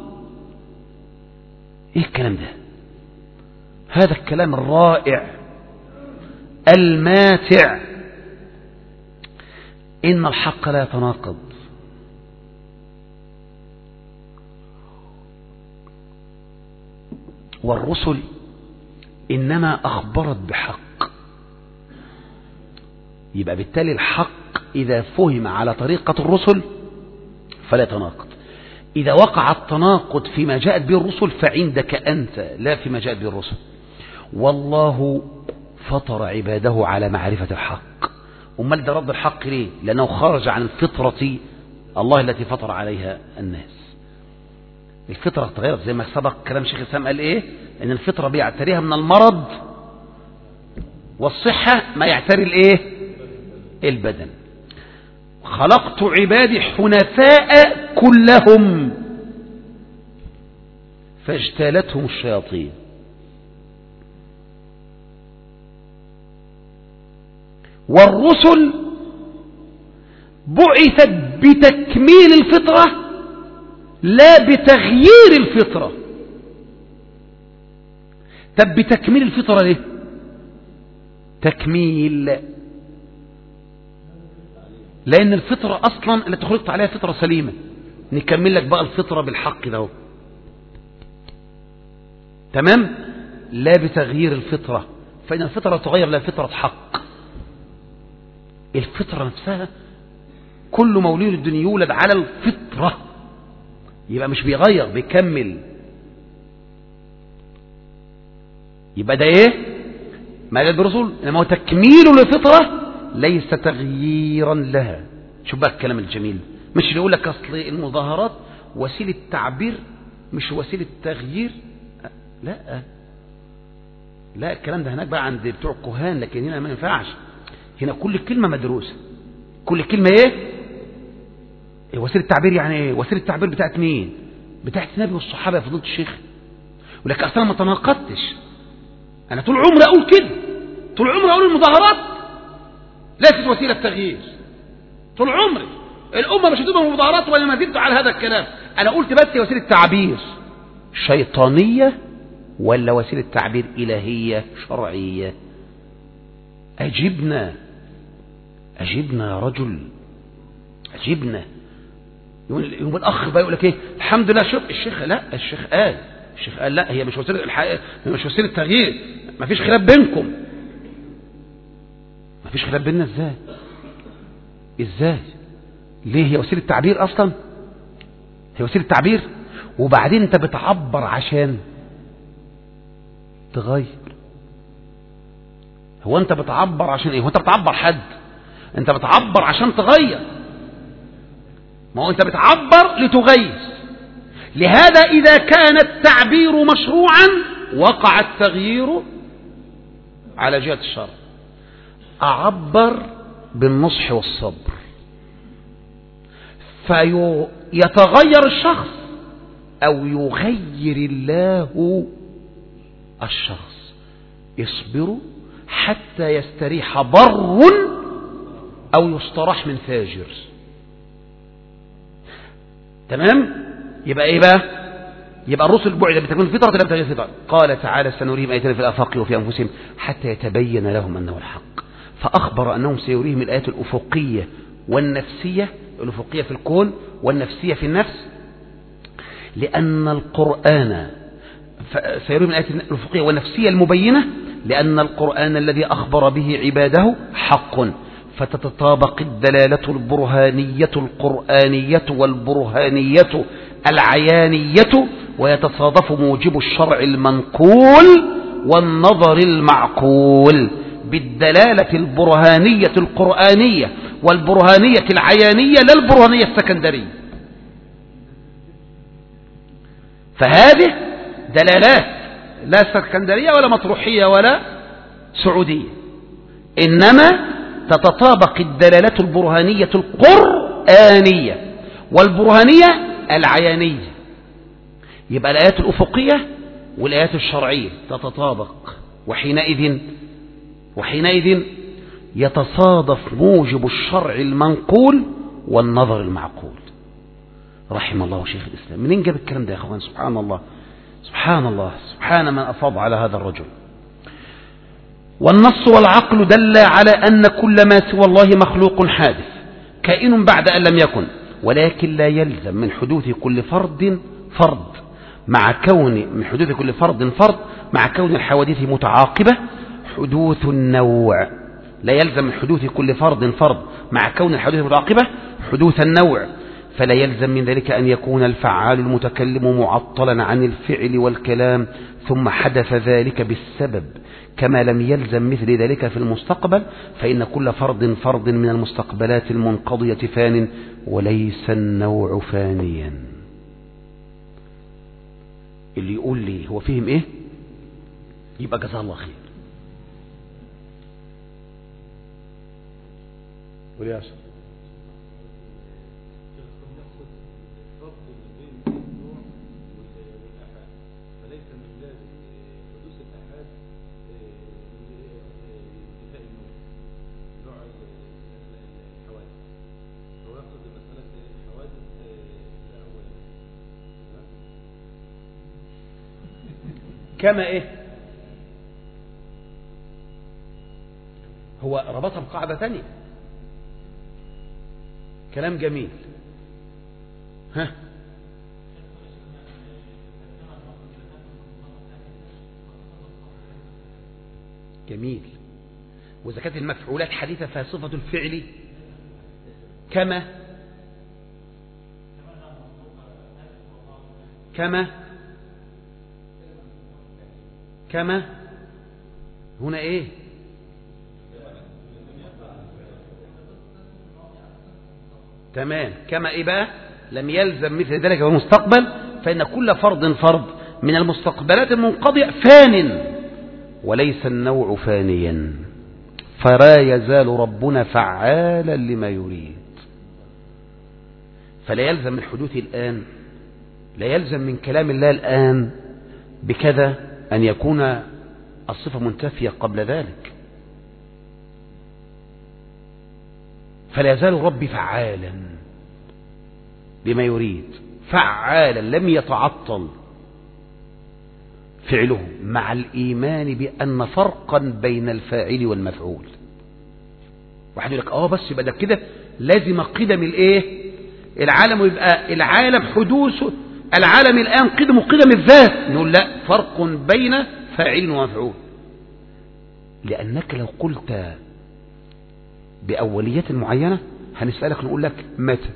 ايه الكلام ده؟ هذا الكلام الرائع الماتع. إن الحق لا يتناقض. والرسل إنما أخبرت بحق، يبقى بالتالي الحق إذا فهم على طريقة الرسل فلا يتناقض. إذا وقع التناقض فيما جاءت به الرسل فعندك أنت لا فيما جاءت به الرسل. والله فطر عباده على معرفة الحق. أمال ده رد الحق ليه؟ لأنه خرج عن فطرة الله التي فطر عليها الناس. الفطرة تغيرت زي ما سبق كلام شيخ الإسلام قال إيه؟ إن الفطرة بيعتريها من المرض والصحة ما يعتري الإيه؟ البدن. خلقت عبادي حنفاء كلهم فاجتالتهم الشياطين. والرسل بعثت بتكميل الفطرة لا بتغيير الفطرة. طب بتكميل الفطرة ليه؟ تكميل لأن الفطرة أصلا اللي تخلقت عليها فطرة سليمة. نكمل لك بقى الفطرة بالحق ده. تمام؟ لا بتغيير الفطرة، فإن الفطرة تغير لا فطرة حق. الفطرة نفسها كل مولود الدنيا يولد على الفطرة، يبقى مش بيغير بيكمل. يبقى ده ايه؟ ما قال بالرسول انما هو تكميل للفطرة ليس تغييرا لها. شوف بقى الكلام الجميل. مش اللي يقول لك اصل المظاهرات وسيلة تعبير مش وسيلة تغيير. لا لا، الكلام ده هناك بقى عند بتوع الكهان، لكن هنا ما ينفعش. هنا كل كلمة مدروسة. كل كلمة ايه؟ وسيلة التعبير يعني ايه؟ وسيلة التعبير بتاعت مين؟ بتاعت النبي والصحابة يا فضيلة الشيخ. ولكن اصلا ما تناقضتش. انا طول عمري اقول كده، طول عمري اقول المظاهرات ليست وسيلة تغيير. طول عمري الامة مش هتبقى مظاهرات ولا ما زلت على هذا الكلام. انا قلت بس وسيلة تعبير شيطانية ولا وسيلة تعبير الهية شرعية. أجبنا يا رجل، أجبنا. يوم الأخ بقى يقول لك إيه؟ الحمد لله. شوف الشيخ، لا الشيخ قال لا، هي مش وسيلة الحقيقة، مش وسيلة تغيير. ما فيش خلاف بينكم. ما فيش خلاف بيننا إزاي؟ ليه؟ هي وسيلة تعبير أصلا. هي وسيلة تعبير، وبعدين أنت بتعبر عشان تغير. هو أنت بتعبر عشان إيه؟ هو أنت بتعبر حد؟ أنت بتعبر عشان تغير. ما هو أنت بتعبر لتغير. لهذا إذا كان التعبير مشروعا وقع التغيير على جهة الشرع. أعبر بالنصح والصبر فيتغير الشخص أو يغير الله الشخص. اصبروا حتى يستريح بر أو يستراح من فاجر. تمام؟ يبقى إيه بقى؟ يبقى الرسل بعد بتكون الفطرة لا بتغيير الفطرة. قال تعالى سنريهم آياتنا في الآفاق وفي أنفسهم حتى يتبين لهم أنه الحق. فأخبر أنهم سيريهم الآيات الأفقية والنفسية، الأفقية في الكون والنفسية في النفس، لأن القرآن سيريهم الآيات الأفقية والنفسية المبينة، لأن القرآن الذي أخبر به عباده حق، فتتطابق الدلالة البرهانية القرآنية والبرهانية العيانية، ويتصادف موجب الشرع المنقول والنظر المعقول بالدلالة البرهانية القرآنية والبرهانية العيانية لا البرهانية السكندرية. فهذه دلالات لا سكندرية ولا مطروحية ولا سعودية، إنما تتطابق الدلالة البرهانية القرآنية والبرهانية العيانية. يبقى الآيات الأفقية والآيات الشرعية تتطابق وحينئذ يتصادف موجب الشرع المنقول والنظر المعقول. رحم الله شيخ الإسلام. منين جاب الكلام ده يا أخوان؟ سبحان الله، سبحان الله، سبحان من أفاض على هذا الرجل. والنص والعقل دل على أن كل ما سوى الله مخلوق حادث كائن بعد أن لم يكن، ولكن لا يلزم من حدوث كل فرد مع كون الحوادث متعاقبة حدوث النوع. لا يلزم من حدوث كل فرد مع كون الحوادث متعاقبة حدوث النوع، فلا يلزم من ذلك أن يكون الفعال المتكلم معطلا عن الفعل والكلام ثم حدث ذلك بالسبب، كما لم يلزم مثل ذلك في المستقبل، فإن كل فرد من المستقبلات المنقضية فان وليس النوع فانيا. اللي يقول لي هو فهم ايه يبقى جزاه الله خير. ولياس كما ايه؟ هو ربطها بقاعدة تانية. كلام جميل. ها جميل. وإذا كانت المفعولات حديثة فصفة الفعل كما هنا ايه؟ تمام. كما ايه بقى؟ لم يلزم مثل ذلك في المستقبل، فإن كل فرد من المستقبلات المنقضية فان وليس النوع فانيا، فلا يزال ربنا فعالا لما يريد. فلا يلزم من حدوث الآن، لا يلزم من كلام الله الآن بكذا أن يكون الصفة منتفية قبل ذلك. فلا يزال ربي فعالا بما يريد، فعالا لم يتعطل فعله، مع الإيمان بأن فرقا بين الفاعل والمفعول. واحد يقول لك بس يبقى ده كده لازم قدم الايه العالم، ويبقى العالم حدوثه العالم الآن قدم الذات. نقول لا، فرق بين فاعل ومفعول، لأنك لو قلت بأوليات معينة هنسألك نقول لك متى،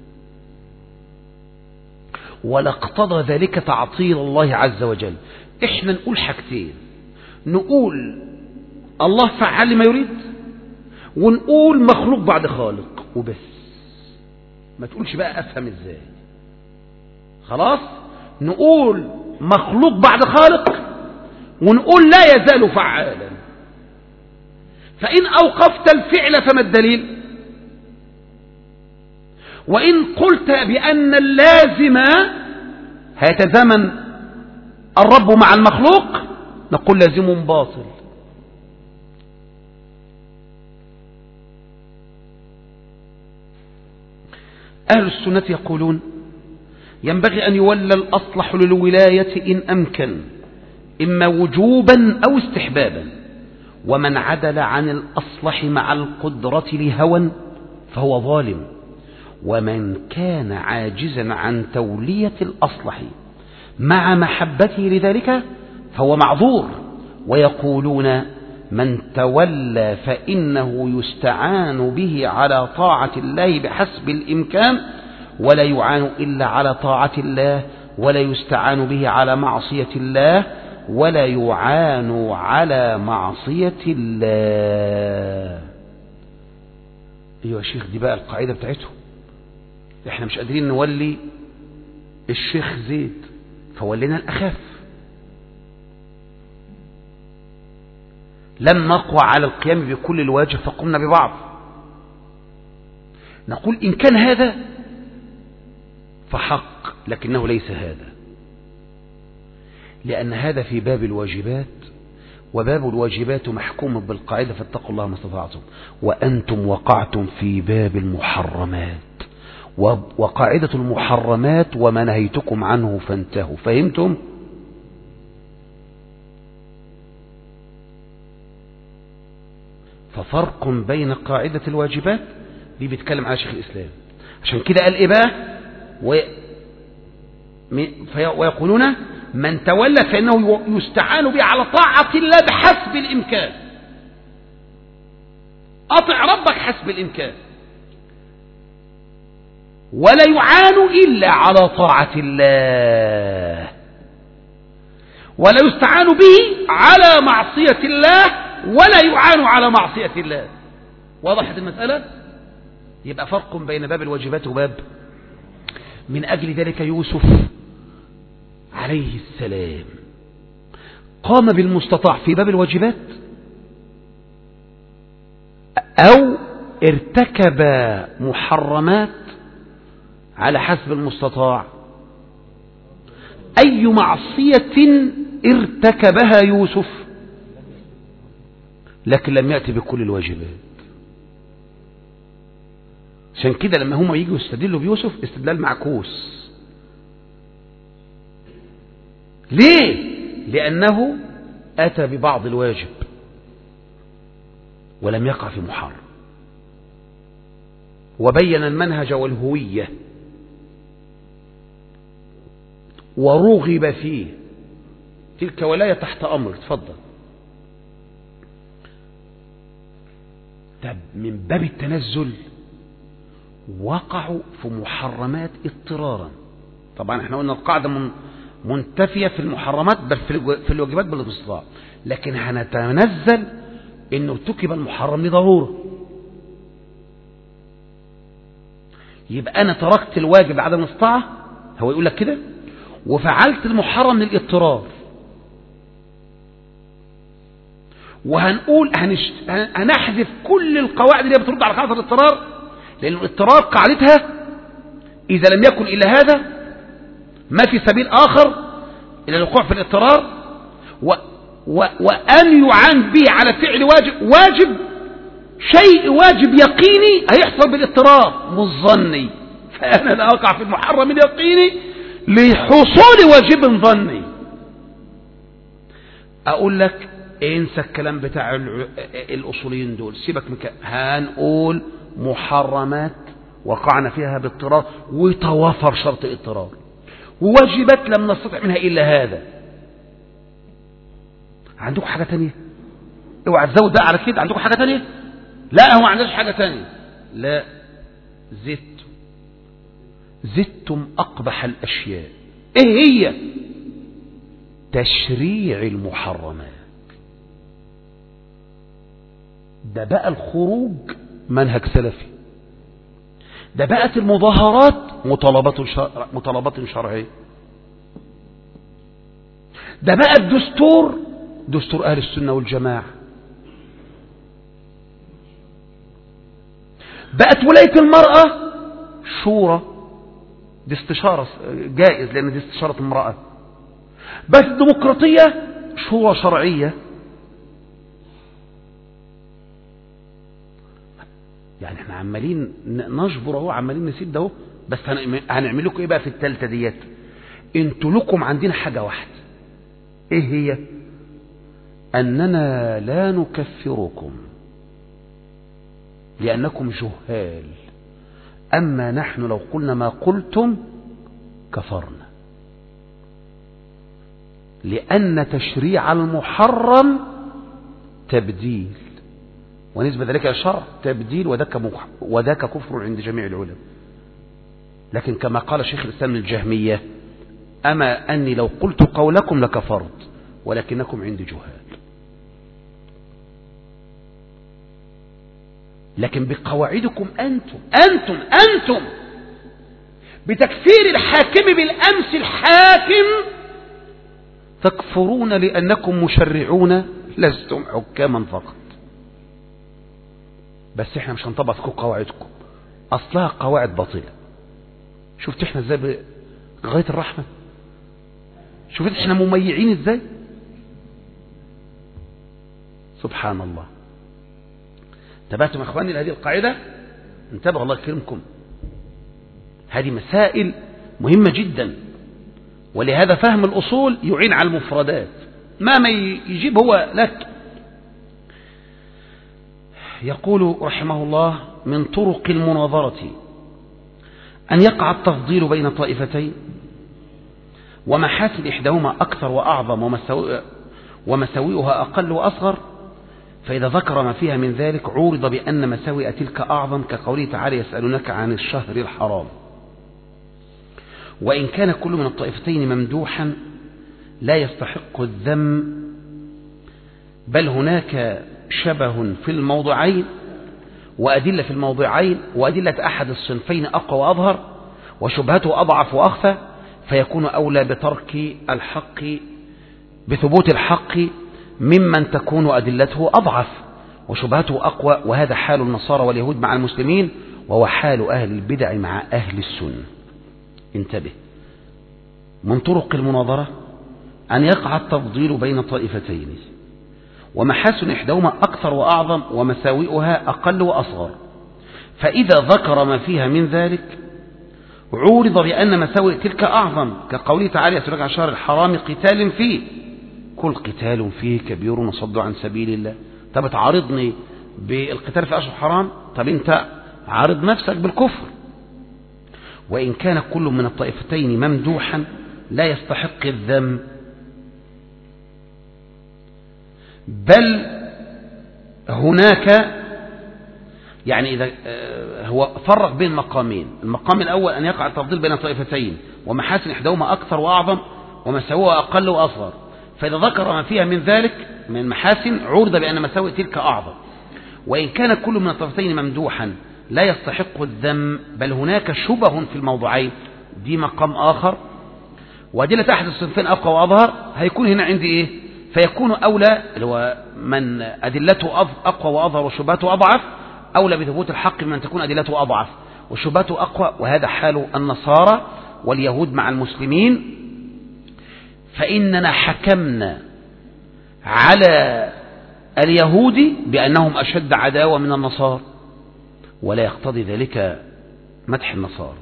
ولاقتضى ذلك تعطيل الله عز وجل. احنا نقول حاجتين، نقول الله فعال لما يريد، ونقول مخلوق بعد خالق وبس. ما تقولش بقى أفهم ازاي، خلاص. نقول مخلوق بعد خالق، ونقول لا يزال فعالا. فإن أوقفت الفعل فما الدليل؟ وإن قلت بأن اللازم هيتزامن الرب مع المخلوق، نقول لازم باطل. أهل السنة يقولون ينبغي أن يولى الأصلح للولاية إن أمكن، إما وجوبا أو استحبابا، ومن عدل عن الأصلح مع القدرة لهوى فهو ظالم، ومن كان عاجزا عن تولية الأصلح مع محبته لذلك فهو معذور. ويقولون من تولى فإنه يستعان به على طاعة الله بحسب الإمكان، ولا يعان إلا على طاعة الله، ولا يستعان به على معصية الله، ولا يعان على معصية الله. ايوه يا شيخ، دي بقى القاعدة بتاعتهم. احنا مش قادرين نولي الشيخ زيد فولينا الأخف، لن نقوى على القيام بكل الواجب فقمنا ببعض. نقول إن كان هذا فحق، لكنه ليس هذا، لأن هذا في باب الواجبات، وباب الواجبات محكوم بالقاعدة فاتقوا الله ما استطعتم. وأنتم وقعتم في باب المحرمات، وقاعدة المحرمات وما نهيتكم عنه فانتهوا. فهمتم؟ ففرق بين قاعدة الواجبات دي بيتكلم على شيخ الإسلام، عشان كده قال إيه بقى؟ ويقولون من تولى فإنه يستعان به على طاعة الله بحسب الإمكان. أطع ربك حسب الإمكان، ولا يعان إلا على طاعة الله، ولا يستعان به على معصية الله، ولا يعان على معصية الله. وضحت المسألة؟ يبقى فرق بين باب الواجبات وباب. من أجل ذلك يوسف عليه السلام قام بالمستطاع في باب الواجبات، أو ارتكب محرمات على حسب المستطاع. أي معصية ارتكبها يوسف، لكن لم يأتي بكل الواجبات. عشان كده لما هم يجوا يستدلوا بيوسف استدلال معكوس. ليه؟ لأنه أتى ببعض الواجب ولم يقع في محرم، وبين المنهج والهوية ورغب فيه. تلك ولاية تحت أمر. تفضل. طب من باب التنزل وقعوا في محرمات اضطرارا. طبعا احنا قلنا القاعدة منتفية في المحرمات بل في الواجبات بالاستطاعة، لكن هنتنزل انه ارتكب المحرم لضرورة. يبقى انا تركت الواجب بعدم الاستطاعة، هو يقول لك كده، وفعلت المحرم للاضطرار. وهنقول هنحذف كل القواعد اللي بترد على قاعدة الاضطرار، لأن الاضطرار قاعدتها إذا لم يكن إلا هذا ما في سبيل آخر إلى الوقوع في الاضطرار. وأن يعان به على فعل واجب شيء واجب يقيني هيحصل بالاضطرار مش ظني. فأنا لا أقع في المحرم اليقيني لحصول واجب ظني. أقول لك انسى الكلام بتاع الأصوليين دول، سيبك من هنقول محرمات وقعنا فيها باضطرار وتوافر شرط الاضطرار، وواجبات لم نستطع منها إلا هذا. عندكم حاجة تانية؟ اوعى تزود بقى على كده. عندكم حاجة تانية؟ لا، هو ما عندناش حاجة تانية. لا، زدتم أقبح الأشياء. ايه هي؟ تشريع المحرمات. ده بقى الخروج منهج سلفي. ده بقت المظاهرات مطالبات شرعية. ده بقى الدستور دستور أهل السنة والجماعة. بقت ولاية المرأة شورى، دي استشارة جائز لأن دي استشارة امرأة. بقت الديمقراطية شورى شرعية. يعني احنا عمالين نجبر اهو، عمالين نسيب ده اهو، بس هنعمل لكم ايه بقى في الثالثه ديت؟ انتوا لكم عندنا حاجه واحده. ايه هي؟ اننا لا نكفركم لانكم جهال، اما نحن لو قلنا ما قلتم كفرنا، لان تشريع المحرم تبديل، ونسبة ذلك الشرع تبديل، وذاك كفر عند جميع العلماء. لكن كما قال شيخ الإسلام الجهمية: أما أني لو قلت قولكم لكفرت ولكنكم عندي جهال. لكن بقواعدكم أنتم بتكفير الحاكم بالأمس الحاكم تكفرون لأنكم مشرعون لستم حكاما فقط. بس احنا مش هنطبق فيكم قواعدكم، اصلها قواعد باطله. شفت احنا ازاي غايه الرحمه؟ شفت احنا مميعين ازاي؟ سبحان الله. انتبهتم يا اخواني لهذه القاعدة؟ انتبهوا الله يكرمكم، هذه مسائل مهمة جدا، ولهذا فهم الأصول يعين على المفردات، ما يجيب هو لك. يقول رحمه الله: من طرق المناظرة أن يقع التفضيل بين طائفتين ومحاسن إحداهما أكثر وأعظم ومساوئها أقل وأصغر، فإذا ذكر ما فيها من ذلك عورض بأن مساوئ تلك أعظم، كقوله تعالى: يسألونك عن الشهر الحرام. وإن كان كل من الطائفتين ممدوحا لا يستحق الذم، بل هناك شبه في الموضعين وأدلة في الموضعين، وأدلة أحد الصنفين أقوى وأظهر وشبهته أضعف وأخفى، فيكون أولى بترك الحق بثبوت الحق ممن تكون أدلته أضعف وشبهته أقوى، وهذا حال النصارى واليهود مع المسلمين، وهو حال أهل البدع مع أهل السنة. انتبه، من طرق المناظرة أن يقع التفضيل بين طائفتين ومحاسن إحداهما أكثر وأعظم ومساوئها أقل وأصغر، فإذا ذكر ما فيها من ذلك عورض بأن مساوئ تلك أعظم، كقوله تعالى: يسألونك عن الشهر الحرام قتال فيه، كل قتال فيه كبير وصد عن سبيل الله. طب تعارضني بالقتال في أشهر حرام؟ طب أنت عارض نفسك بالكفر. وإن كان كل من الطائفتين ممدوحا لا يستحق الذم، بل هناك، يعني إذا هو فرق بين مقامين: المقام الأول أن يقع التفضيل بين طائفتين ومحاسن إحداهما أكثر وأعظم ومساوئها أقل وأصغر، فإذا ذكر ما فيها من ذلك من المحاسن عرض بأن مساوئ تلك أعظم. وإن كان كل من الطرفين ممدوحا لا يستحق الذم، بل هناك شبه في الموضوعين، دي مقام آخر، وأدلة أحد الصنفين أقوى وأظهر، هيكون هنا عندي إيه؟ فيكون أولى، اللي هو من أدلته أقوى وأظهر وشبهته أضعف، أولى بثبوت الحق من تكون أدلته أضعف وشبهته أقوى، وهذا حال النصارى واليهود مع المسلمين. فإننا حكمنا على اليهود بأنهم أشد عداوة من النصارى، ولا يقتضي ذلك مدح النصارى.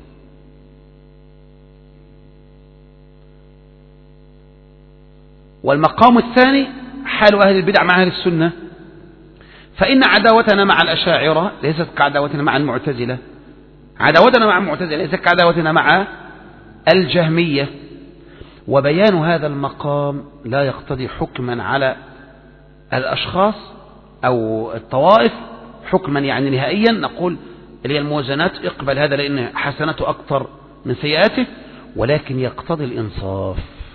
والمقام الثاني حال أهل البدع مع أهل السنة، فإن عداوتنا مع الأشاعرة ليست كعداوتنا مع المعتزلة، عداوتنا مع المعتزلة ليست كعداوتنا مع الجهمية. وبيان هذا المقام لا يقتضي حكما على الأشخاص أو الطوائف، حكما يعني نهائيا نقول اللي هي الموازنات، اقبل هذا لأن حسناته أكثر من سيئاته، ولكن يقتضي الإنصاف.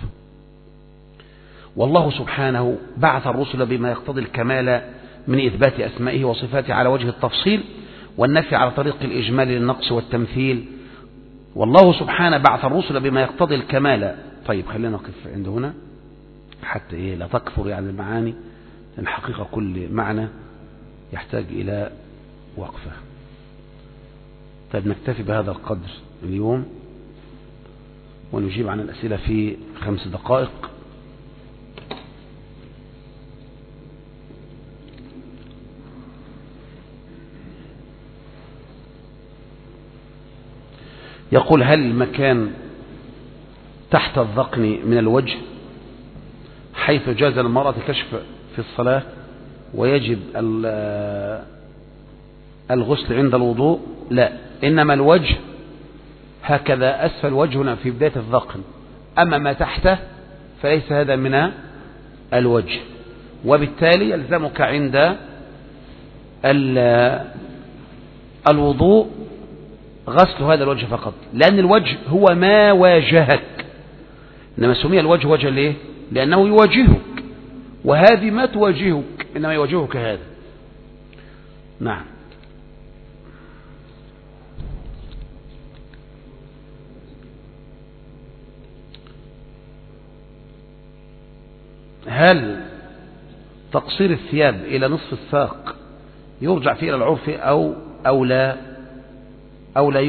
والله سبحانه بعث الرسل بما يقتضي الكمال من إثبات أسمائه وصفاته على وجه التفصيل والنفي على طريق الإجمال للنقص والتمثيل. والله سبحانه بعث الرسل بما يقتضي الكمال. طيب خلينا نقف عند هنا حتى لا تكثر يعني المعاني، لأن حقيقة كل معنى يحتاج إلى وقفة. طيب نكتفي بهذا القدر اليوم، ونجيب عن الأسئلة في 5 دقائق. يقول: هل المكان تحت الذقن من الوجه حيث جاز المرأة كشف في الصلاة ويجب الغسل عند الوضوء؟ لا، إنما الوجه هكذا أسفل وجهنا في بداية الذقن، أما ما تحته فليس هذا من الوجه، وبالتالي يلزمك عند الوضوء غسل هذا الوجه فقط، لأن الوجه هو ما واجهك، إنما سمي الوجه وجه ليه؟ لأنه يواجهك، وهذه ما تواجهك، إنما يواجهك هذا. نعم. هل تقصير الثياب إلى نصف الساق يرجع فيه إلى العرف أو لا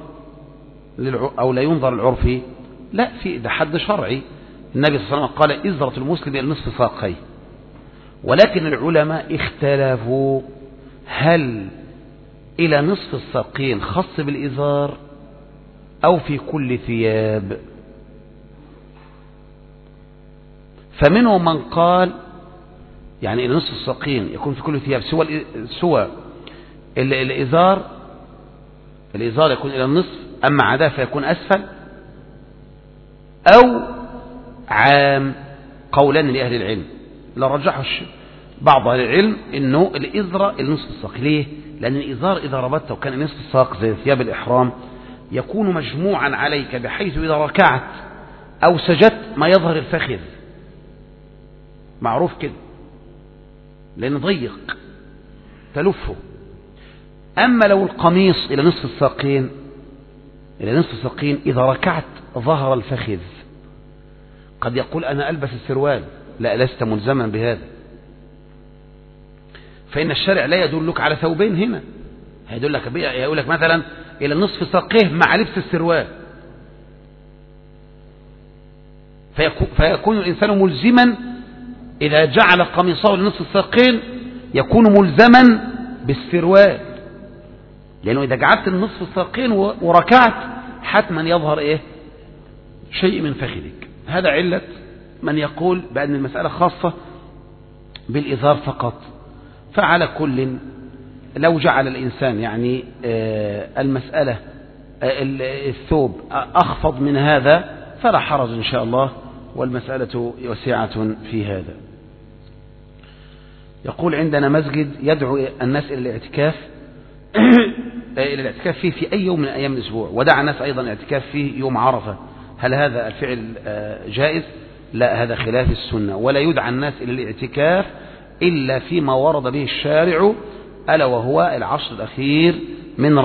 ينظر العرفي؟ لا، في ده حد شرعي. النبي صلى الله عليه وسلم قال: إزرة المسلم إلى نصف ساقيه، ولكن العلماء اختلفوا هل إلى نصف الساقين خاص بالإزار أو في كل ثياب. فمنهم من قال يعني إلى نصف الساقين يكون في كل ثياب سوى الإزار يكون إلى النصف، أما عداه فيكون أسفل، أو عام. قولان لأهل العلم، لا رجحوا بعض أهل العلم إنه الإزرة إلى نصف الساق. ليه؟ لأن الإزار إذا ربطته وكان نصف الساق زي ثياب الإحرام يكون مجموعا عليك، بحيث إذا ركعت أو سجدت ما يظهر الفخذ، معروف كده، لأن ضيق تلفه. أما لو القميص إلى نصف الساقين إذا ركعت ظهر الفخذ. قد يقول أنا ألبس السروال، لا، لست ملزما بهذا، فإن الشرع لا يدلك على ثوبين هنا، يقول لك مثلا إلى نصف ساقيه مع لبس السروال، فيكون الإنسان ملزما إذا جعل قميصه لنصف الساقين يكون ملزما بالسروال، لأنه إذا جعلت النصف الساقين وركعت حتما يظهر شيء من فخذك. هذا علة من يقول بأن المسألة خاصة بالإزار فقط. فعلى كل لو جعل الإنسان يعني المسألة الثوب أخفض من هذا فلا حرج إن شاء الله، والمسألة واسعة في هذا. يقول عندنا مسجد يدعو الناس إلى الاعتكاف فيه في أي يوم من أيام الأسبوع، ودعا الناس أيضا الاعتكاف فيه يوم عرفة. هل هذا الفعل جائز؟ لا، هذا خلاف السنة، ولا يدعى الناس إلى الاعتكاف إلا فيما ورد به الشارع، ألا وهو العشر الأخير من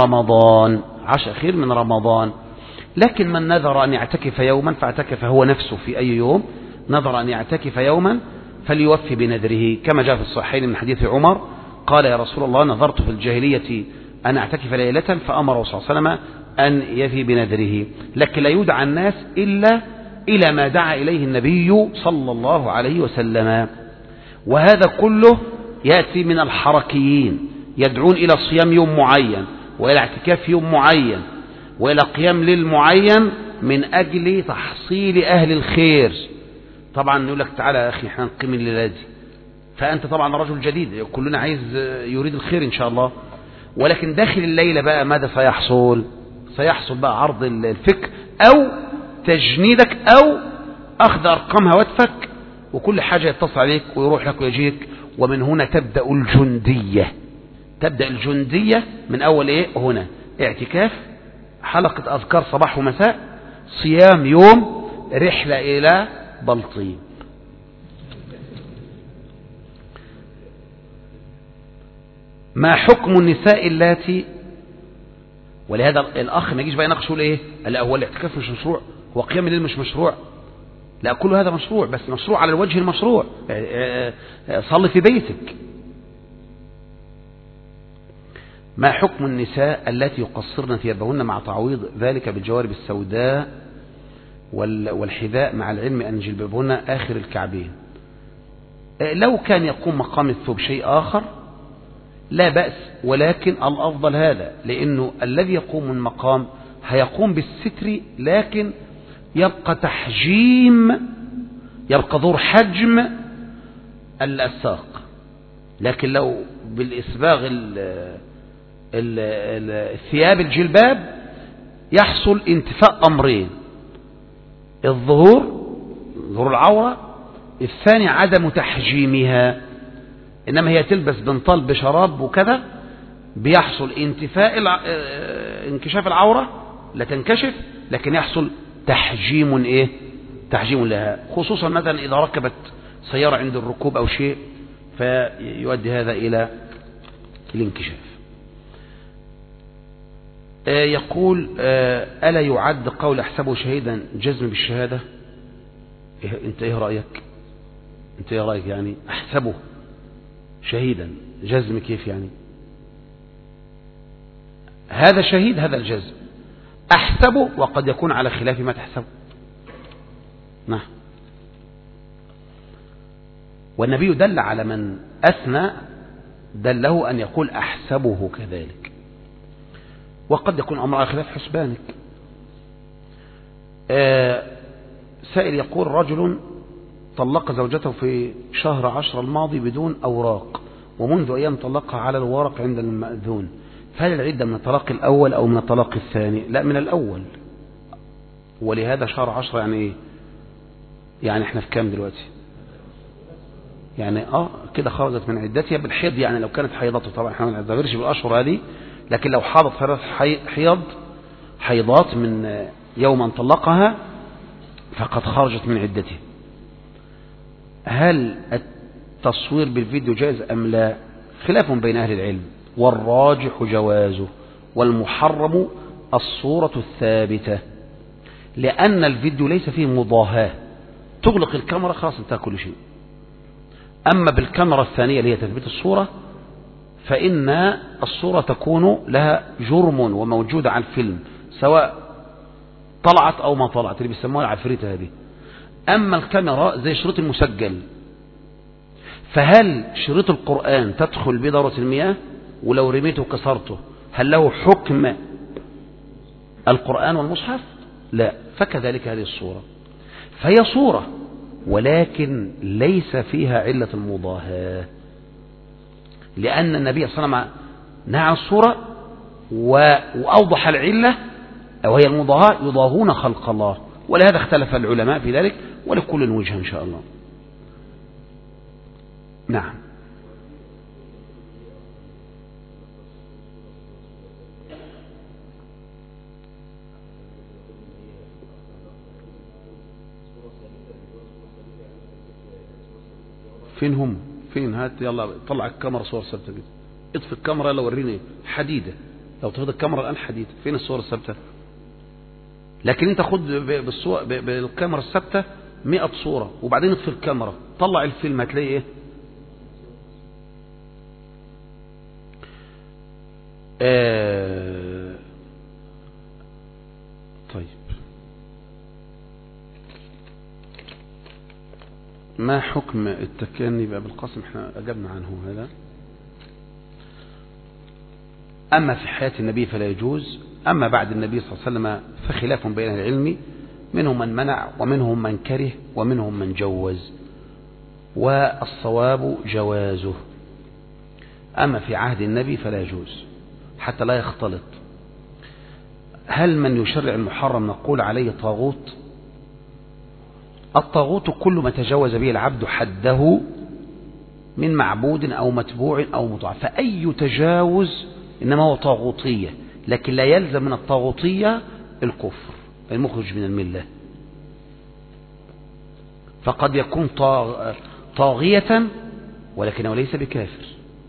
رمضان. لكن من نذر أن يعتكف يوما فاعتكف هو نفسه في أي يوم، نذر أن يعتكف يوما فليوفي بنذره، كما جاء في الصحيحين من حديث عمر قال يا رسول الله نذرت في الجاهلية أن أعتكف ليلة، فأمر صلى الله عليه وسلم أن يفي بنذره. لكن لا يدعى الناس إلا إلى ما دعا إليه النبي صلى الله عليه وسلم. وهذا كله يأتي من الحركيين، يدعون إلى صيام يوم معين وإلى اعتكاف يوم معين وإلى قيام ليل معين من أجل تحصيل أهل الخير. طبعا يقول لك تعالى يا أخي احنا نقيم الليلة دي، فأنت طبعا رجل جديد، كلنا عايز يريد الخير إن شاء الله، ولكن داخل الليلة بقى ماذا سيحصل بقى عرض الفكر أو تجنيدك أو أخذ أرقام هواتفك وكل حاجة يتصل عليك ويروح لك ويجيك. ومن هنا تبدأ الجندية من أول هنا اعتكاف، حلقة أذكار صباح ومساء، صيام يوم، رحلة إلى بلطيم. ما حكم النساء اللاتي، ولهذا الأخ ما يجيش بقى يناقش يقول لا هو الاعتكاف مش مشروع، هو قيام الليل مش مشروع، لا كل هذا مشروع، بس مشروع على الوجه المشروع. صلي في بيتك. ما حكم النساء التي يقصرن ثيابهن مع تعويض ذلك بالجوارب السوداء والحذاء، مع العلم أن جلبابهن آخر الكعبين؟ لو كان يقوم مقام الثوب شيء آخر لا بأس، ولكن الأفضل هذا، لأنه الذي يقوم من مقام هيقوم بالستر، لكن يبقى تحجيم، يبقى ظهور حجم الساق. لكن لو بالإسباغ الثياب الجلباب يحصل انتفاء أمرين: ظهور العورة، الثاني عدم تحجيمها. إنما هي تلبس بنطال بشراب وكذا بيحصل انكشاف العورة، لا تنكشف، لكن يحصل تحجيم تحجيم لها، خصوصا مثلا إذا ركبت سيارة عند الركوب أو شيء فيؤدي هذا إلى الانكشاف. يقول ألا يعد قول أحسبه شهيدا جزم بالشهادة؟ انت ايه رأيك يعني أحسبه شهيدا جزم كيف يعني؟ هذا شهيد، هذا الجزم. أحسبه وقد يكون على خلاف ما تحسبه. نعم. والنبي دل على من أثنى دله أن يقول أحسبه كذلك، وقد يكون أمر على خلاف حسبانك. سائل يقول رجل طلق زوجته في شهر 10 الماضي بدون أوراق، ومنذ أيام طلقها على الورق عند المأذون، فهل العدة من الطلاق الأول أو من الطلاق الثاني؟ لا، من الأول. ولهذا شهر 10 يعني إيه؟ يعني إحنا في كام دلوقتي؟ يعني كده خرجت من عدتها بالحيض. يعني لو كانت حيضته، طبعا احنا ما نعتبرش بالأشهر هذه، لكن لو حاضت حيضات من يوم أن طلقها فقد خرجت من عدته. هل التصوير بالفيديو جائز أم لا؟ خلاف بين أهل العلم، والراجح جوازه، والمحرم الصورة الثابتة، لأن الفيديو ليس فيه مضاهاة، تغلق الكاميرا خلاص انتهى كل شيء. أما بالكاميرا الثانية اللي هي تثبيت الصورة، فإن الصورة تكون لها جرم وموجودة على الفيلم، سواء طلعت أو ما طلعت، اللي بيسموها العفريتة هذه. أما الكاميرا زي شريط المسجل، فهل شريط القرآن تدخل بدورة المياه؟ ولو رميته كسرته هل له حكم القرآن والمصحف؟ لا. فكذلك هذه الصورة، فهي صورة ولكن ليس فيها علة المضاهاة، لأن النبي صلى الله عليه وسلم نهى عن الصورة وأوضح العلة وهي المضاهاة، يضاهون خلق الله. ولهذا اختلف العلماء في ذلك، ولكل وجه إن شاء الله. نعم. فين هم؟ فين؟ هات يلا طلع الكاميرا صور ثابته كده، اطفي الكاميرا يلا وريني حديده. لو تاخد الكاميرا الان حديده، فين الصور الثابته؟ لكن انت خد بالصور بالكاميرا الثابته 100 صوره، وبعدين اطفي الكاميرا طلع الفيلم هتلاقي ايه؟ طيب، ما حكم التكني بقى بالقسم؟ احنا أجبنا عنه هذا. أما في حياة النبي فلا يجوز، أما بعد النبي صلى الله عليه وسلم فخلاف بين أهل العلم، منهم من منع ومنهم من كره ومنهم من جوز، والصواب جوازه. أما في عهد النبي فلا يجوز حتى لا يختلط. هل من يشرع المحرم نقول عليه طاغوت؟ الطاغوت كل ما تجاوز به العبد حده من معبود أو متبوع أو مطاع، فأي تجاوز إنما هو طاغوتية، لكن لا يلزم من الطاغوتية الكفر المخرج من الملة. فقد يكون طاغية ولكنه ليس بكافر.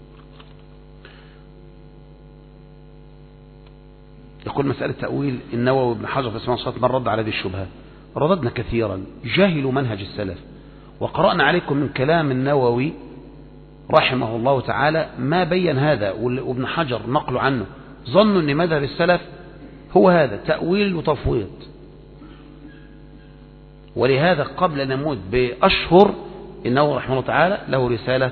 يقول مسألة تأويل النووي وابن حجر في اسماء الصفات، من رد على هذه الشبهة؟ رددنا كثيرا، جاهلوا منهج السلف، وقرأنا عليكم من كلام النووي رحمه الله تعالى ما بين هذا، وابن حجر نقل عنه، ظنوا أن مذهب السلف هو هذا، تأويل وتفويض. ولهذا قبل أن نموت بأشهر النووي رحمه الله تعالى له رسالة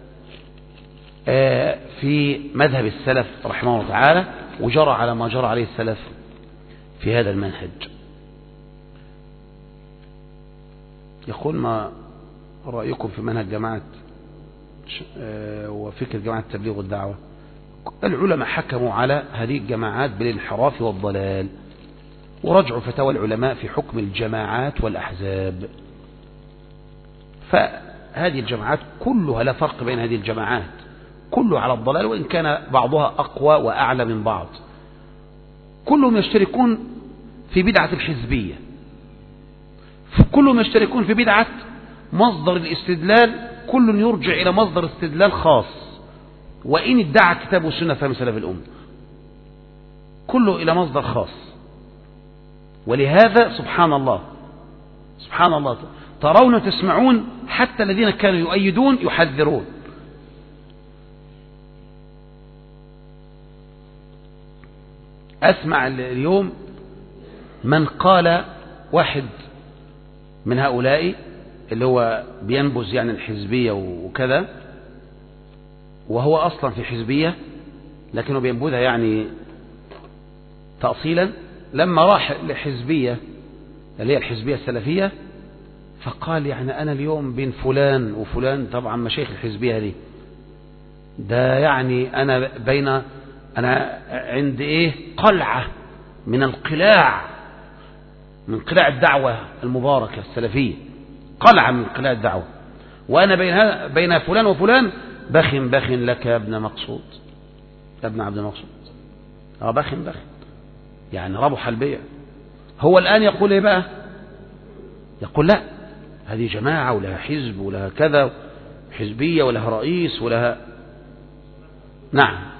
في مذهب السلف رحمه الله تعالى، وجرى على ما جرى عليه السلف في هذا المنهج. يقول ما رأيكم في منهج جماعة وفكر جماعة التبليغ والدعوة؟ العلماء حكموا على هذه الجماعات بالانحراف والضلال، ورجعوا فتاوى العلماء في حكم الجماعات والأحزاب. فهذه الجماعات كلها لا فرق بين هذه الجماعات، كله على الضلال، وإن كان بعضها أقوى وأعلى من بعض. كلهم يشتركون في بدعة الحزبية، كلهم يشتركون في بدعة مصدر الاستدلال، كل يرجع إلى مصدر استدلال خاص، وإن ادعى كتاب والسنة فهم سلف الأمة، كله إلى مصدر خاص. ولهذا سبحان الله سبحان الله ترون وتسمعون حتى الذين كانوا يؤيدون يحذرون. أسمع اليوم من قال، واحد من هؤلاء اللي هو بينبذ يعني الحزبية وكذا، وهو أصلا في حزبية لكنه بينبذها يعني تأصيلا، لما راح لحزبية اللي هي الحزبية السلفية فقال يعني أنا اليوم بين فلان وفلان، طبعا مشايخ الحزبية دي، ده يعني أنا عند إيه قلعة من القلاع، من قلاع الدعوة المباركة السلفية، قلعة من قلاع الدعوة، وأنا بين فلان وفلان بخ لك يا ابن مقصود، يا ابن عبد المقصود، بخ يعني ربح البيع. هو الآن يقول إيه بقى؟ يقول لا، هذه جماعة ولها حزب ولها كذا، حزبية ولها رئيس ولها، نعم